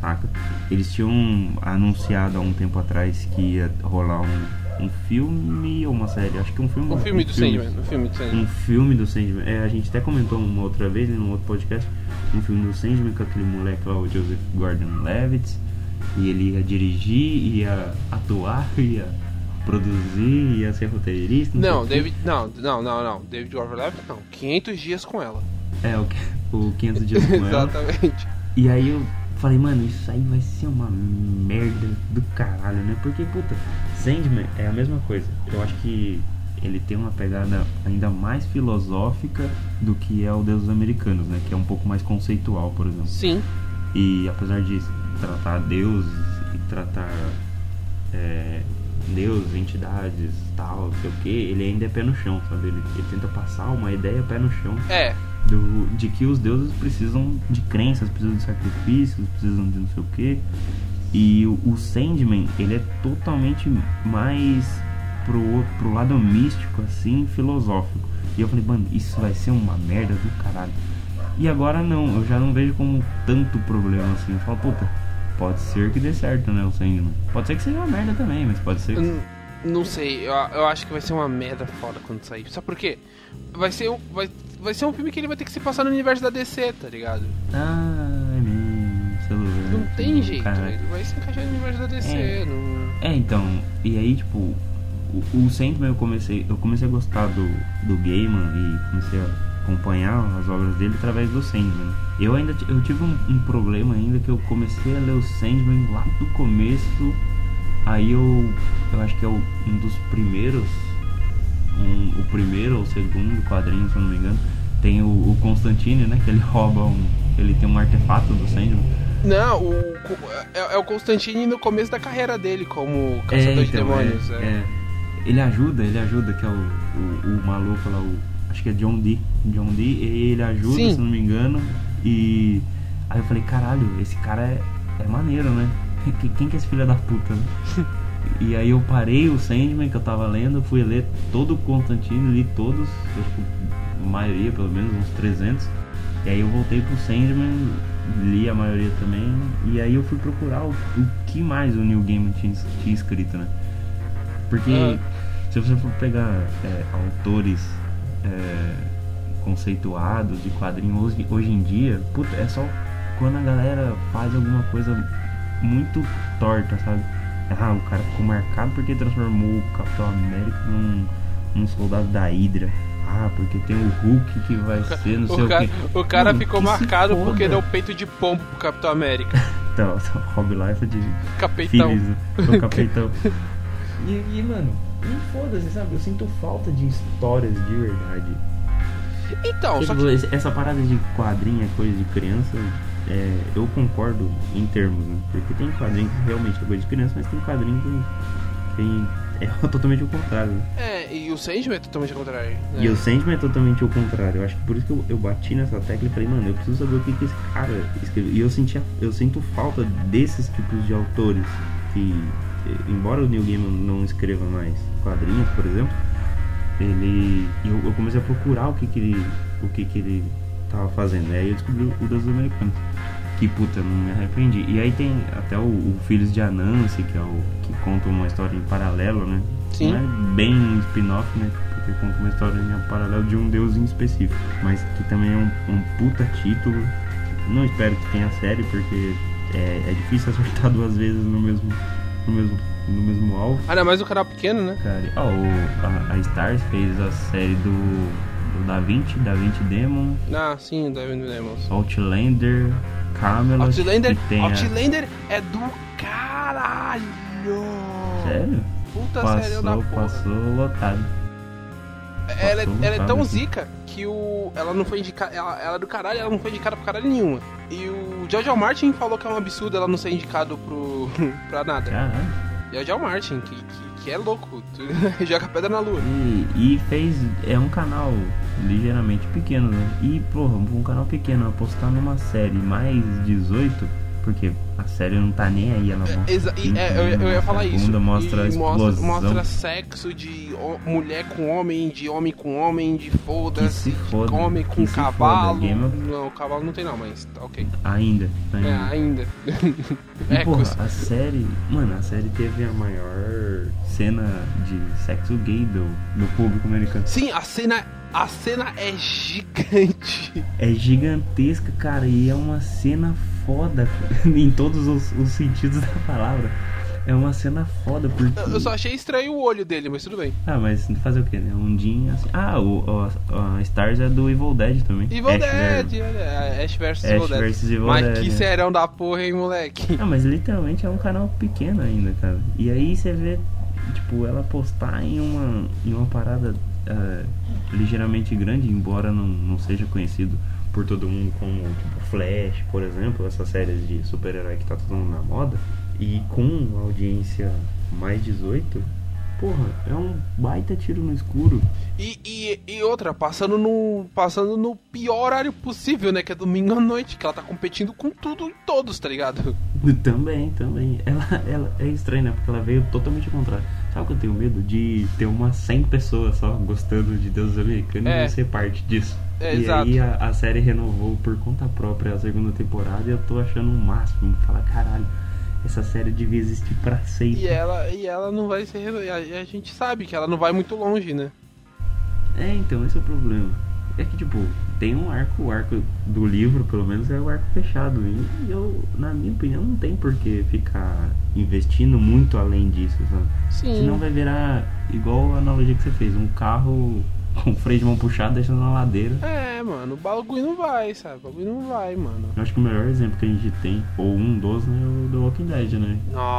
saca? Eles tinham anunciado há um tempo atrás que ia rolar um, um filme ou uma série, acho que um filme... Um filme um do filme, Sandman, um filme do Sandman. Um filme do Sandman, é, a gente até comentou uma outra vez, num outro podcast, um filme do Sandman com aquele moleque lá, o Joseph Gordon-Levitt, e ele ia dirigir, ia atuar, ia produzir, ia ser roteirista. Não, não David, não, não, não, não, David Gordon-Levitt não, quinhentos dias com ela. É, o, o quinhentos dias com ela. Exatamente. E aí eu falei, mano, isso aí vai ser uma merda do caralho, né? Porque, puta, Sandman é a mesma coisa. Eu acho que ele tem uma pegada ainda mais filosófica do que é o Deus dos Americanos, né? Que é um pouco mais conceitual, por exemplo. Sim. E apesar de tratar Deus e tratar é, Deus, entidades, tal, não sei o que, ele ainda é pé no chão, sabe? Ele, ele tenta passar uma ideia pé no chão. É. Do, de que os deuses precisam de crenças, precisam de sacrifícios, precisam de não sei o que. E o, o Sandman, ele é totalmente mais pro, pro lado místico, assim, filosófico. E eu falei, mano, isso vai ser uma merda do caralho. E agora não, eu já não vejo como tanto problema assim. Eu falo, puta, pode ser que dê certo, né, o Sandman. Pode ser que seja uma merda também, mas pode ser que... N- Não sei, eu, eu acho que vai ser uma merda foda quando sair. Sabe por quê? Vai ser, um, vai, vai ser um filme que ele vai ter que se passar no universo da D C, tá ligado? Ah, é mesmo, celular. Não tem jeito, cara. ele vai se encaixar no universo da D C. É. Não... É, então, e aí, tipo, o, o Sandman eu comecei, eu comecei a gostar do, do Gaiman e comecei a acompanhar as obras dele através do Sandman. Eu ainda eu tive um, um problema ainda que eu comecei a ler o Sandman lá do começo. Aí eu, eu acho que é o, um dos primeiros, um, o primeiro ou segundo quadrinho, se eu não me engano, tem o, o Constantine, né, que ele rouba um, ele tem um artefato do Sandman. Não, o, é, é o Constantine no começo da carreira dele como caçador é, de então, demônios. É, É. é. Ele ajuda, ele ajuda, que é o, o, o maluco lá, o, acho que é John Dee, John Dee, e ele ajuda, Sim. se não me engano, e aí eu falei, caralho, esse cara é, é maneiro, né? Quem que é esse filho da puta, né? E aí eu parei o Sandman que eu tava lendo, fui ler todo o Constantine, li todos, a maioria, pelo menos, uns trezentos. E aí eu voltei pro Sandman, li a maioria também, e aí eu fui procurar o, o que mais o Neil Gaiman tinha, tinha escrito, né? Porque Ah. se você for pegar é, autores é, conceituados de quadrinhos hoje, hoje em dia, puta, é só quando a galera faz alguma coisa muito torta, sabe? Ah, o cara ficou marcado porque transformou o Capitão América num, num soldado da Hydra. Ah, porque tem o Hulk que vai ser não sei O o, cara, que. o cara Mano, ficou que se marcado foda. porque deu peito de pombo pro Capitão América. Então, Rob Life de Capeitão. Phillies, né? O Capitão. e, e, mano, não foda-se, sabe? Eu sinto falta de histórias de verdade. Então, Porque, só tipo, que... esse- essa parada de quadrinho é coisa de criança, é, eu concordo em termos, né? Porque tem quadrinho que realmente é coisa de criança, mas tem quadrinho que tem, é totalmente o contrário, né? É, e o Sandman é totalmente ao contrário. Né? E o Sandman é totalmente o contrário. Eu acho que por isso que eu, eu bati nessa tecla e falei, mano, eu preciso saber o que, que esse cara escreveu. E eu, sentia, eu sinto falta desses tipos de autores que, embora o Neil Gaiman não escreva mais quadrinhos, por exemplo, ele eu, eu comecei a procurar o que que ele o que que ele tava fazendo. Aí eu descobri o Deus dos Americanos, que puta, não me arrependi. E aí tem até o, o Filhos de Anansi, que é o que conta uma história em paralelo, né? Sim. Não é bem um spin-off, né? Porque conta uma história em paralelo de um deus em específico, mas que também é um, um puta título. Não espero que tenha série, porque é, é difícil acertar duas vezes no mesmo no mesmo no mesmo alvo. Ainda mais o canal pequeno, né? Cara, ó, o- a, a Stars fez a série do, do Da Vinci, Da Vinci Demon, Ah, sim, Devin Demons. Outlander, Camelot. Outlander, e tem a- Outlander é do caralho! Sério? Puta série da Passou, porra. passou lotado. Ela, é- passou ela é lotado tão aqui. zica que o. Ela não foi indicada. Ela, ela é do caralho, ela não foi indicada pra caralho nenhuma. E o George Martin falou que é um absurdo ela não ser indicado pro. pra nada. Caralho. George Martin, que, que, que é louco, joga pedra na lua. E, e fez. É um canal ligeiramente pequeno, né? E, porra, um canal pequeno apostar numa série mais dezoito, Porque a série não tá nem aí, ela mostra. Exa- e, é, eu, eu ia falar isso. Bunda, mostra e explosão. mostra, mostra sexo de o- mulher com homem, de homem com homem, de foda-se, Que se foda, de homem que com se cavalo. foda, Game of- Não, cavalo não tem não, mas tá ok. Ainda, ainda. É, ainda. E, É, porra, cus- a série, mano, a série teve a maior cena de sexo gay do, do público americano. Sim, a cena, a cena é gigante. É gigantesca, cara, e é uma cena foda em todos os, os sentidos da palavra. É uma cena foda, porque... Eu só achei estranho o olho dele, mas tudo bem. Ah, mas fazer o que, né? Um dia assim... Ah, o, o, a Stars é do Evil Dead também. Evil Ash Dead, Ver- olha, Ash versus Ash Evil Dead. versus Evil Mas Dead, que né? serão da porra, hein, moleque? Ah, mas literalmente é um canal pequeno ainda, cara. E aí você vê, tipo, ela postar em uma, em uma parada ah, ligeiramente grande, embora não, não seja conhecido por todo mundo como, tipo, Flash, por exemplo, essas séries de super-herói que tá todo mundo na moda. E com uma audiência mais dezoito, porra, é um baita tiro no escuro. E, e, e outra, passando no, passando no pior horário possível, né? Que é domingo à noite, que ela tá competindo com tudo e todos, tá ligado? Também, também. Ela, ela é estranha, né? Porque ela veio totalmente ao contrário. Sabe o que eu tenho medo? De ter umas cem pessoas só gostando de Deus Americano É. e ser parte disso. É, e exato. aí a, a série renovou por conta própria a segunda temporada e eu tô achando o máximo. Falar, caralho, essa série devia existir pra sempre. E ela, e ela não vai ser. reno- A, a gente sabe que ela não vai muito longe, né? É, então, esse é o problema. É que, tipo, tem um arco, o arco do livro, pelo menos, é o arco fechado. E eu, na minha opinião, não tem por que ficar investindo muito além disso, sabe? Sim. Senão vai virar igual a analogia que você fez, um carro com o freio de mão puxado deixando na ladeira. É, mano, o bagulho não vai, sabe? O bagulho não vai, mano. Eu acho que o melhor exemplo que a gente tem, ou um dos, né, é o The Walking Dead, né?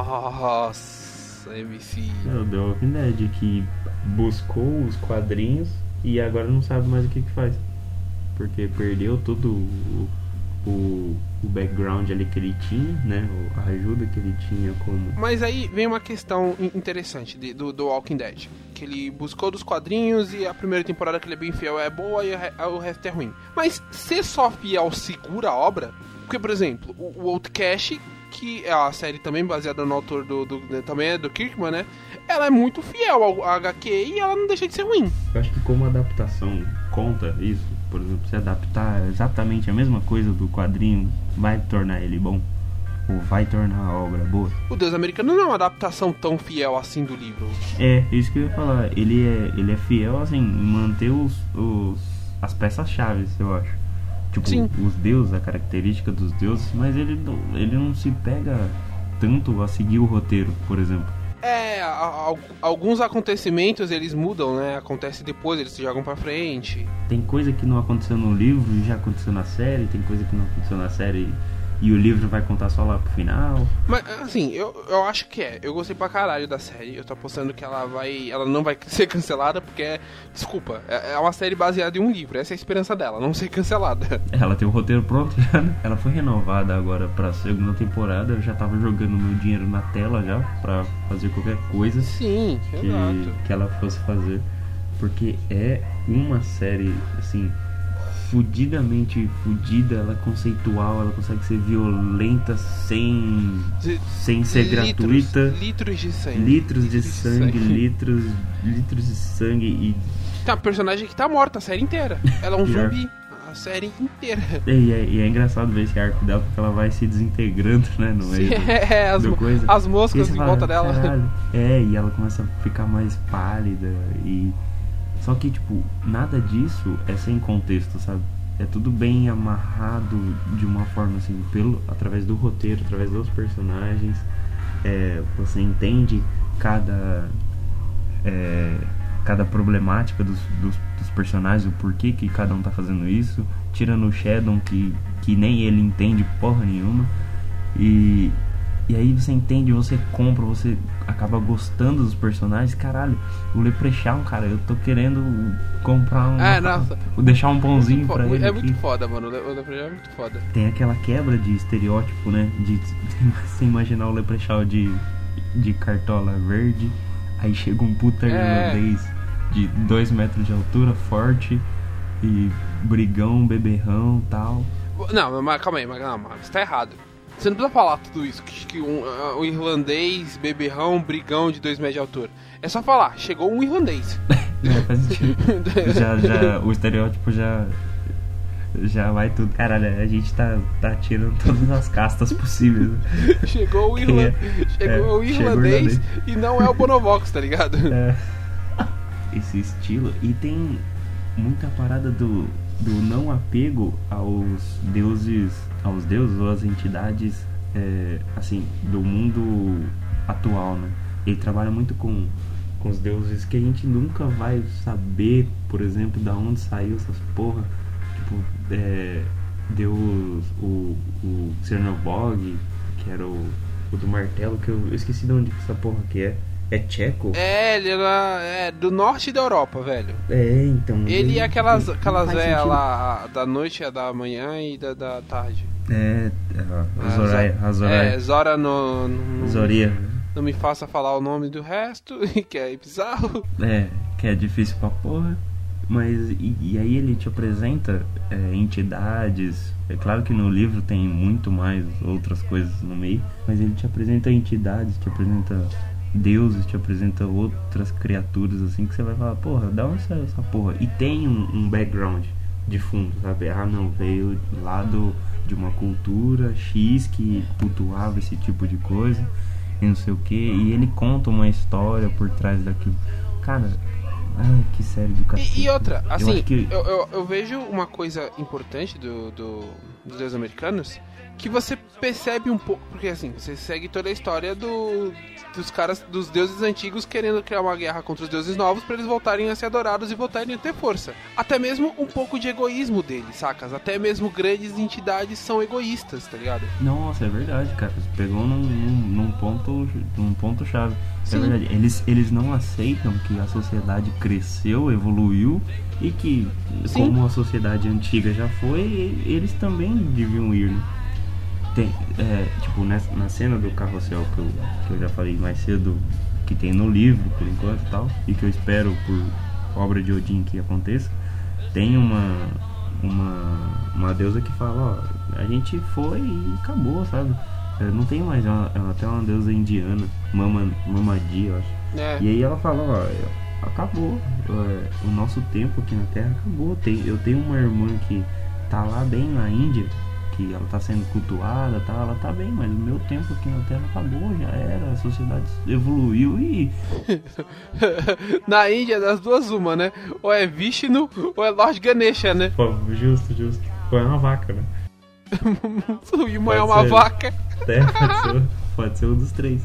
Nossa, M C. É o The Walking Dead, que buscou os quadrinhos e agora não sabe mais o que que faz. Porque perdeu todo o, o, o background ali que ele tinha, né? A ajuda que ele tinha como... Mas aí vem uma questão in- interessante de- do, do Walking Dead. Que ele buscou dos quadrinhos e a primeira temporada que ele é bem fiel é boa e o, re- o resto é ruim. Mas ser só fiel segura a obra? Porque, por exemplo, o, o Outcast, que é a série também baseada no autor do, do, do- também é do Kirkman, né? Ela é muito fiel ao ao H Q e ela não deixa de ser ruim. Eu acho que como adaptação conta isso, por exemplo, se adaptar exatamente a mesma coisa do quadrinho, vai tornar ele bom? Ou vai tornar a obra boa? O Deus Americano não é uma adaptação tão fiel assim do livro. É, isso que eu ia falar. Ele é, ele é fiel, assim, em manter os, os, as peças-chave, eu acho. Tipo, Sim. os deuses, a característica dos deuses, mas ele, não- ele não se pega tanto a seguir o roteiro, por exemplo. É, a- a- alguns acontecimentos eles mudam, né? Acontece depois, eles se jogam pra frente. Tem coisa que não aconteceu no livro e já aconteceu na série, tem coisa que não aconteceu na série e o livro vai contar só lá pro final. Mas, assim, eu, eu acho que é. Eu gostei pra caralho da série. Eu tô apostando que ela vai. Ela não vai ser cancelada porque é. Desculpa, é é uma série baseada em um livro. Essa é a esperança dela, não ser cancelada. Ela tem o roteiro pronto já, né? Ela foi renovada agora pra segunda temporada. Eu já tava jogando meu dinheiro na tela já pra fazer qualquer coisa Sim, que, exato. que ela fosse fazer. Porque é uma série, assim, fudidamente fudida. Ela é conceitual, ela consegue ser violenta sem, De- sem ser litros, gratuita. Litros de sangue. Litros de sangue, litros, litros de sangue e Tem uma personagem que tá morta a série inteira. Ela é um Pior. zumbi. A série inteira. E é, e é engraçado ver esse arco dela, porque ela vai se desintegrando, né, no meio do, É, as, do mo- coisa. as E moscas você em fala, volta dela. "Caralho." É, e ela começa a ficar mais pálida e... Só que, tipo, nada disso é sem contexto, sabe? É tudo bem amarrado de uma forma, assim, pelo, através do roteiro, através dos personagens. É, você entende cada... É, cada problemática dos, dos, dos personagens, o porquê que cada um tá fazendo isso, tirando o Shadow, que, que nem ele entende porra nenhuma, e, e aí você entende, você compra, você acaba gostando dos personagens. Caralho, o Leprechaun, cara, eu tô querendo comprar um, É, nossa. deixar um pãozinho Muito pra fo- ele É aqui. muito foda, mano. O Le- o Leprechaun é muito foda. Tem aquela quebra de estereótipo, né, de você imaginar o Leprechaun de, de cartola verde, aí chega um puta É. irlandês de dois metros de altura, forte e brigão, beberrão e tal. Não, mas calma aí, mas, não, mas você tá errado. Você não precisa falar tudo isso, que, que um, uh, um irlandês, beberrão, brigão de dois metros de altura. É só falar, chegou um irlandês. É, faz sentido. já, já, o estereótipo já... Já vai tudo. Caralho, a gente tá, tá tirando todas as castas possíveis. Chegou o, Irla... é, chegou o irlandês chegou e não é o Bonovox, tá ligado? É. Esse estilo. E tem muita parada do, do não apego aos deuses, aos deuses ou às entidades, é, assim, do mundo atual, né? Ele trabalha muito com, com os deuses que a gente nunca vai saber, por exemplo, da onde saiu essas porra. Tipo, é, Deus, o, o Cernobog, que era o, o do martelo, que eu, eu esqueci de onde essa porra que é. É tcheco? É, ele era é, do norte da Europa, velho. É, então. Ele e aquelas, não, aquelas não velhas lá, da noite, a da manhã e da, da tarde. É, a Zoraia. A Zoraia. É, Zora no, no... Zoria. Não me faça falar o nome do resto, que é bizarro. É, que é difícil pra porra. Mas, e, e aí ele te apresenta é, entidades. É claro que no livro tem muito mais outras coisas no meio, mas ele te apresenta entidades, te apresenta deuses, te apresenta outras criaturas assim que você vai falar, porra, dá onde saiu essa porra? E tem um, um background de fundo, sabe? Ah, não, veio lá do, de uma cultura X que cultuava esse tipo de coisa e não sei o que, e ele conta uma história por trás daquilo. Cara, ai, que série do cacete. E, e outra, assim, eu, que... eu, eu, eu vejo uma coisa importante do, do, dos deuses americanos, que você percebe um pouco, porque assim, você segue toda a história do, dos caras, dos deuses antigos querendo criar uma guerra contra os deuses novos pra eles voltarem a ser adorados e voltarem a ter força. Até mesmo um pouco de egoísmo deles, sacas? Até mesmo grandes entidades são egoístas, tá ligado? Nossa, é verdade, cara. Você pegou num, num, num ponto num ponto chave. Sim. É verdade. Eles, eles não aceitam que a sociedade cresceu, evoluiu e que, Sim. como a sociedade antiga já foi, eles também deviam ir, né? Tem, é, tipo, nessa, na cena do carrossel que eu, que eu já falei mais cedo, que tem no livro, por enquanto e tal, e que eu espero por obra de Odin que aconteça, tem uma, uma, uma deusa que fala, ó, a gente foi e acabou, sabe? É, não tem mais, ela, ela até uma deusa indiana, Mama, Mamadi, eu acho. É. E aí ela fala, ó, acabou, é, o nosso tempo aqui na Terra acabou. Tem, eu tenho uma irmã que tá lá bem na Índia, que ela tá sendo cultuada, tá, ela tá bem, mas o meu tempo aqui na Terra acabou, já era, a sociedade evoluiu e... Na Índia, das duas uma, né? Ou é Vishnu, ou é Lord Ganesha, né? Pô, justo, justo. Pô, é uma vaca, né? Sua irmã é uma ser. vaca. É, pode ser, pode ser um dos três.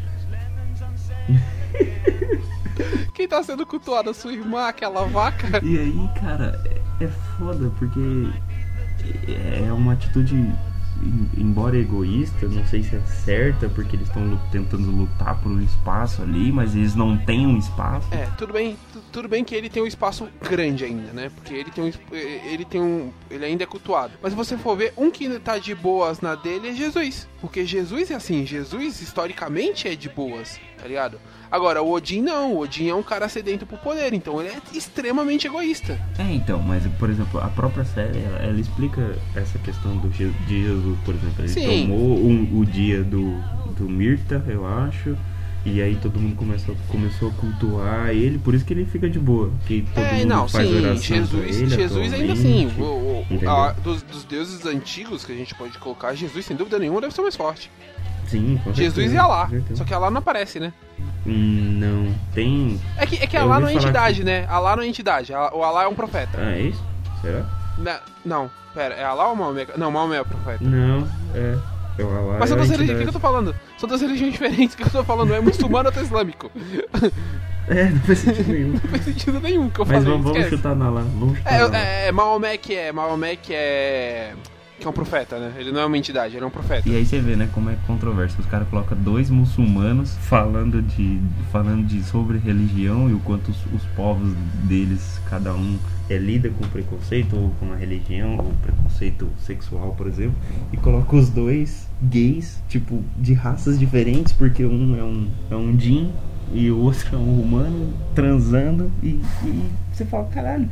Quem tá sendo cultuado, sua irmã, aquela vaca? E aí, cara, é, é foda, porque... é uma atitude, embora egoísta, não sei se é certa, porque eles estão tentando lutar por um espaço ali, mas eles não têm um espaço. É, tudo bem, tudo bem que ele tem um espaço grande ainda, né? Porque ele tem um, ele tem um, ele ainda é cultuado. Mas se você for ver, um que tá de boas na dele é Jesus, porque Jesus é assim, Jesus historicamente é de boas, tá ligado? Agora, o Odin não, o Odin é um cara sedento por poder, então ele é extremamente egoísta. É, então, mas, por exemplo, a própria série, ela, ela explica essa questão do, de Jesus, por exemplo. Ele Sim. tomou um, o dia do, do Mirta, eu acho, e aí todo mundo começou, começou a cultuar ele, por isso que ele fica de boa, que todo é, mundo não, faz sim, oração Jesus, ele Jesus ainda assim, o, o, a, dos, dos deuses antigos que a gente pode colocar, Jesus, sem dúvida nenhuma, deve ser mais forte. Sim, com Jesus certeza, e Alá, com só que Alá não aparece, né? Hum, não, tem... É que, é que Alá não é entidade, que... né? Alá não é entidade, o Alá é um profeta. Ah, é isso? Será? Não, não, pera, é Alá ou Maomé? Não, Maomé é o profeta. Não, é... é o Alá. Mas são é duas religiões, o que eu tô falando? São duas religiões diferentes, o que eu tô falando? É muçulmano ou islâmico? É, não faz sentido nenhum. Não faz sentido nenhum que eu Mas falei. Mas vamos, vamos chutar na lá, vamos chutar é, na lá. É, é Maomé que é, Maomé que é... que é um profeta, né? Ele não é uma entidade, ele é um profeta. E aí você vê, né, como é controverso. Os caras colocam dois muçulmanos falando de, falando de sobre religião e o quanto os, os povos deles, cada um é, lida com preconceito ou com a religião ou preconceito sexual, por exemplo, e coloca os dois gays, tipo, de raças diferentes, porque um é um, é um jin e o outro é um humano transando e, e você fala, caralho,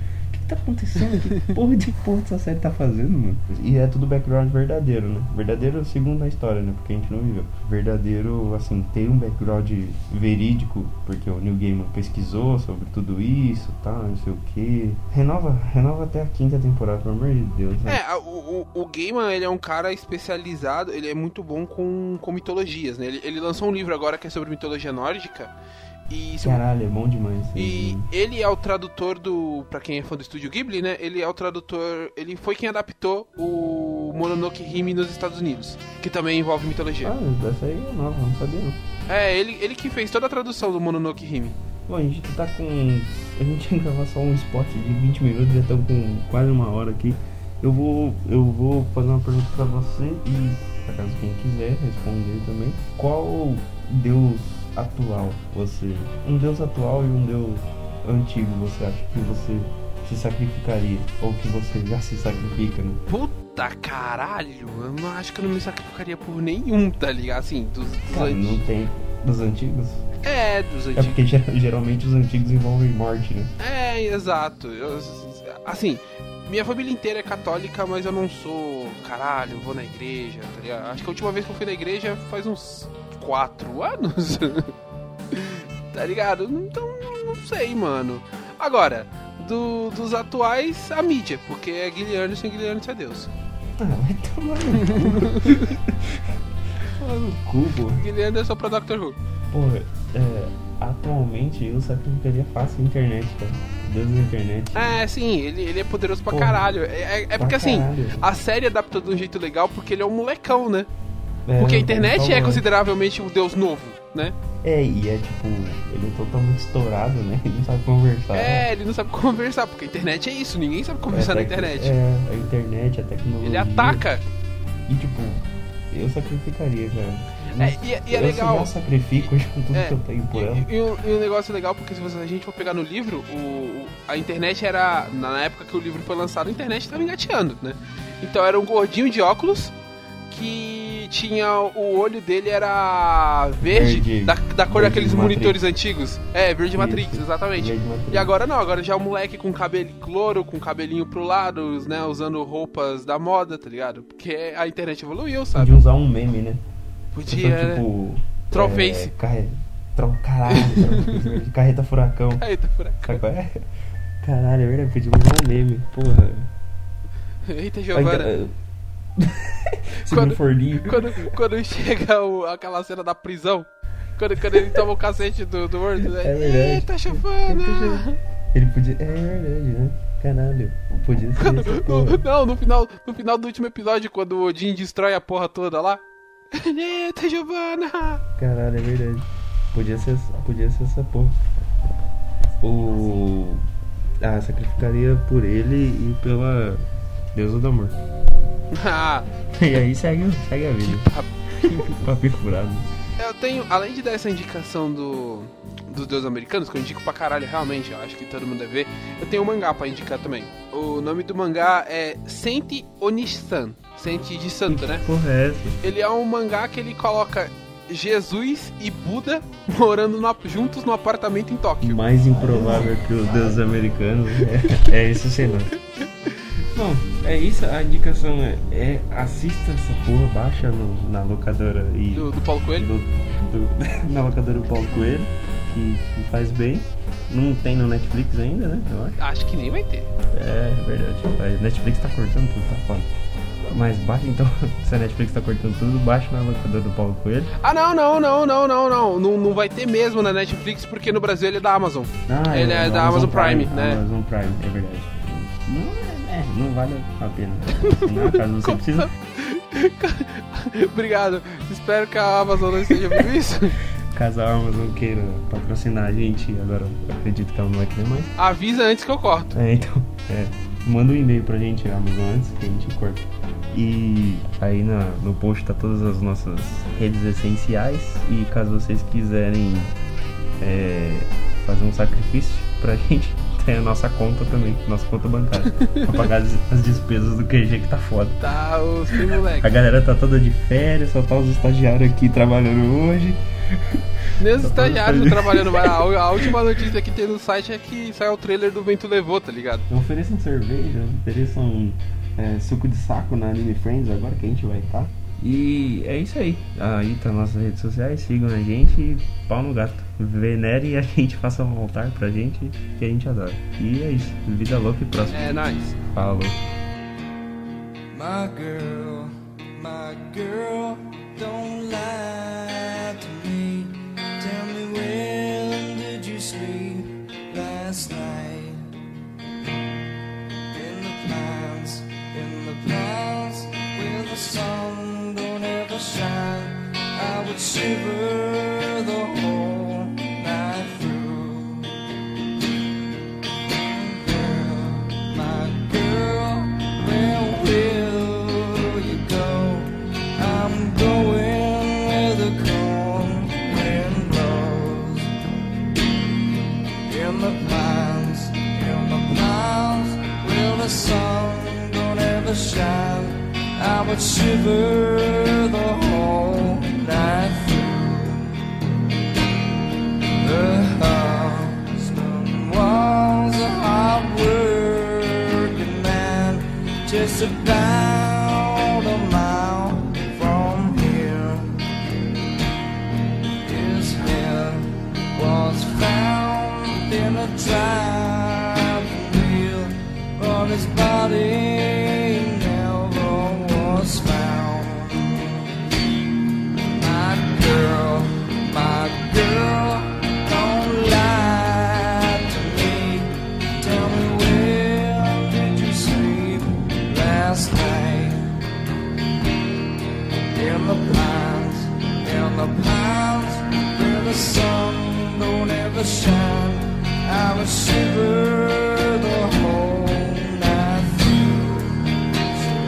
tá acontecendo? Que porra de porra essa série tá fazendo, mano? E é tudo background verdadeiro, né? Verdadeiro segundo a história, né? Porque a gente não viveu. Verdadeiro, assim, tem um background verídico, porque o Neil Gaiman pesquisou sobre tudo isso, tá, não sei o que. Renova, renova até a quinta temporada, pelo amor de Deus. Né? É, o, o, o Gaiman, ele é um cara especializado, ele é muito bom com, com mitologias, né? Ele, ele lançou um livro agora que é sobre mitologia nórdica. E, Caralho, é bom demais. E ele é o tradutor do... Pra quem é fã do Estúdio Ghibli, né? Ele é o tradutor... Ele foi quem adaptou o Mononoke Hime nos Estados Unidos, que também envolve mitologia. Ah, essa aí é nova, não sabia não. É, ele, ele que fez toda a tradução do Mononoke Hime. Bom, a gente tá com... A gente ia gravar só um spot de vinte minutos, já estamos com quase uma hora aqui. Eu vou, eu vou fazer uma pergunta pra você e, pra caso quem quiser responder também. Qual Deus atual você... Um Deus atual e um Deus antigo você acha que você se sacrificaria? Ou que você já se sacrifica, né? Puta caralho, eu não acho que eu não me sacrificaria por nenhum, tá ligado? Assim, dos, dos Cara, antigos. não tem dos antigos? É, dos É antigos. porque ger- geralmente os antigos envolvem morte, né? É, exato. Eu, assim, minha família inteira é católica, mas eu não sou, caralho, eu vou na igreja, tá ligado? Acho que a última vez que eu fui na igreja faz uns quatro anos. Tá ligado? Então, não sei, mano. Agora, do, dos atuais, a mídia, porque é Guilherme sem Guilherme é Deus. Ah, vai tomar no cu. Tomar no cu, pô. Guilherme é só pra Doctor Who. Pô, é, atualmente eu sacrificaria fácil a internet, cara. Deus da internet. É, sim, ele, ele é poderoso pra Porra. caralho. É, é, é Pra porque assim, caralho. a série adaptou de um jeito legal porque ele é um molecão, né? É, Porque a não internet tem é como- consideravelmente um deus novo, né? É, e é tipo, ele é totalmente estourado, né? Ele não sabe conversar. É, ele não sabe conversar, porque a internet é isso, ninguém sabe conversar É, na tec- internet. É, a internet, a tecnologia. Ele ataca. E tipo, eu sacrificaria, cara. É, e, é- e é eu legal. já sacrifico hoje com tudo É, que eu tenho por ela. E, e, o, e o negócio é legal porque se você- a gente for pegar no livro, o, o- a internet era. Na época que o livro foi lançado, a internet estava engateando, né? Então era um gordinho de óculos que tinha. O olho dele era verde, Verde. da, da cor Verde daqueles Matrix. monitores antigos. É, verde Matrix, Isso. exatamente. Verde Matrix. E agora não, agora já é um moleque com cabelo cloro, com cabelinho pro lado, né? Usando roupas da moda, tá ligado? Porque a internet evoluiu, sabe? Podia usar um meme, né? Podia, Então, né? tipo. Trollface. É, carre... Tro... Caralho, Trollface, carreta furacão. Eita, furacão. Sabe qual é? Caralho, é verdade, podia usar um meme, porra. Eita, Ai, Giovana. tá- Se Quando- não for lindo. Quando, quando chega o- aquela cena da prisão, quando, quando ele toma o cacete do, do Word, né? É verdade. Eita, Giovana! Ele podia. É verdade, né? Caralho, podia ser essa porra. Não, no final, no final do último episódio, quando o Odin destrói a porra toda lá. Eita, Giovana! Caralho, é verdade. Podia ser, podia ser essa porra. O. Ah, sacrificaria por ele e pela deusa do amor. Ah, E aí segue, segue a vida. Papo furado. eu tenho, além de dar essa indicação do, dos deuses americanos, que eu indico pra caralho realmente, eu acho que todo mundo deve ver, eu tenho um mangá pra indicar também. O nome do mangá é Sente Onishi-san, Sente de santo, né? Porra, é essa? Ele é um mangá que ele coloca Jesus e Buda morando no- juntos no apartamento em Tóquio. Mais improvável que os deuses americanos. É, é esse o cenário. Bom, é isso. A indicação é, é assista essa porra, baixa no, na locadora e. Do, do Paulo Coelho. do- do- na locadora do Paulo Coelho, que, que faz bem. Não tem no Netflix ainda, né? Eu acho. Acho que nem vai ter. É, é verdade. A Netflix tá cortando tudo, tá foda. Mas baixa então, se a Netflix tá cortando tudo, baixa na locadora do Paulo Coelho. Ah, não, não, não, não, não, não. Não, não vai ter mesmo na Netflix, porque no Brasil ele é da Amazon. Ah, Ele é no da Amazon Prime, né? Amazon Prime, é verdade. Não, é, não vale a pena. Não, caso você precisa. Obrigado. Espero que a Amazon não esteja ouvindo isso. Caso a Amazon queira patrocinar a gente, agora eu acredito que ela não vai querer mais. Avisa antes que eu corto. É, então, é, manda um e-mail pra gente, Amazon, antes que a gente corta. E aí na, no post tá todas as nossas redes essenciais. E caso vocês quiserem é, fazer um sacrifício pra gente, tem a nossa conta também, nossa conta bancária, pra pagar as, as despesas do Q G que tá foda. Tá, os tem moleque. A galera tá toda de férias, só tá os estagiários aqui trabalhando hoje. Nem os estagiários trabalhando mais. A, a última notícia que tem no site é que saiu o trailer do Vento Levou, tá ligado? Ofereçam cerveja, ofereçam é, suco de saco na Anime Friends agora que a gente vai estar. Tá? E é isso aí. Aí tá nas nossas redes sociais, sigam a gente e pau no gato. Venere e a gente faça um altar pra gente que a gente adora. E é isso. Vida louca e próximo. É nóis. Falou. My girl, my girl, don't lie to me. Tell me when did you sleep last night? In the pines, in the pines, where the sun don't ever shine, I would shiver the whole night through. Girl, my girl, where will you go? I'm going where the cold wind blows. In the pines, in the pines, where the sun don't ever shine, I would shiver the whole night through. The husband was a hard-working man, just about a mile from here. His head was found in a driving wheel, but his body never was found. My girl, my girl, don't lie to me. Tell me where did you sleep last night? In the pines, in the pines, where the sun don't ever shine, I would shiver the whole night through.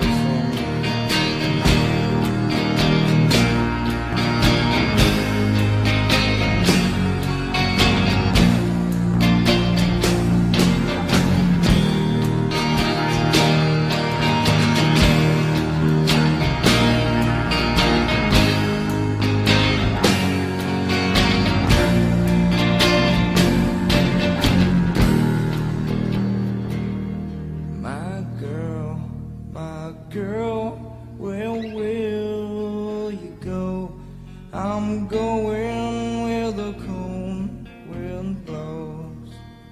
My girl, my girl, where will you go? I'm going where the cold wind blows.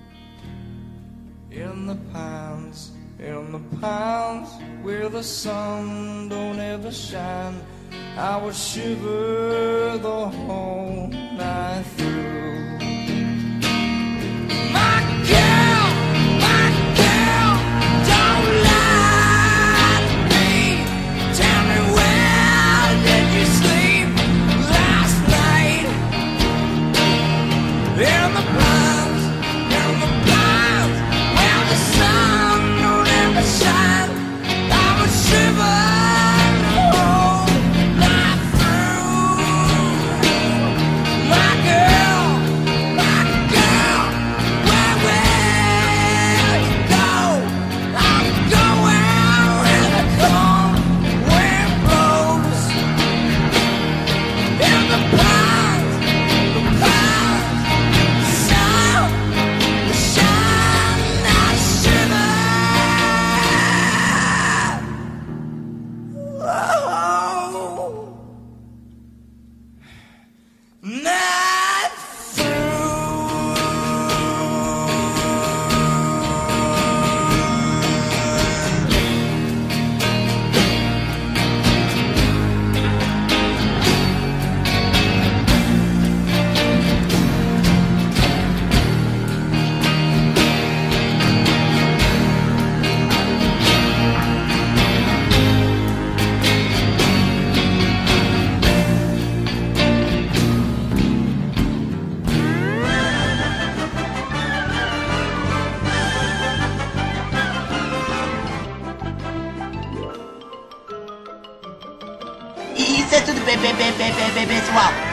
In the pines, in the pines, where the sun don't ever shine, I would shiver the whole night through. My girl, my girl, don't lie to me. Tell me where did you sleep last night? In the pines, in the pines, where the sun don't ever shine, I would shiver the whole night through. My girl, my girl, where will you go? I'm going where the cold wind blows. In the pines, the pines, sun, the shine, I shiver. Oh, night through. Isso é tudo bem, bem, bem, bem, bem, bem, pessoal.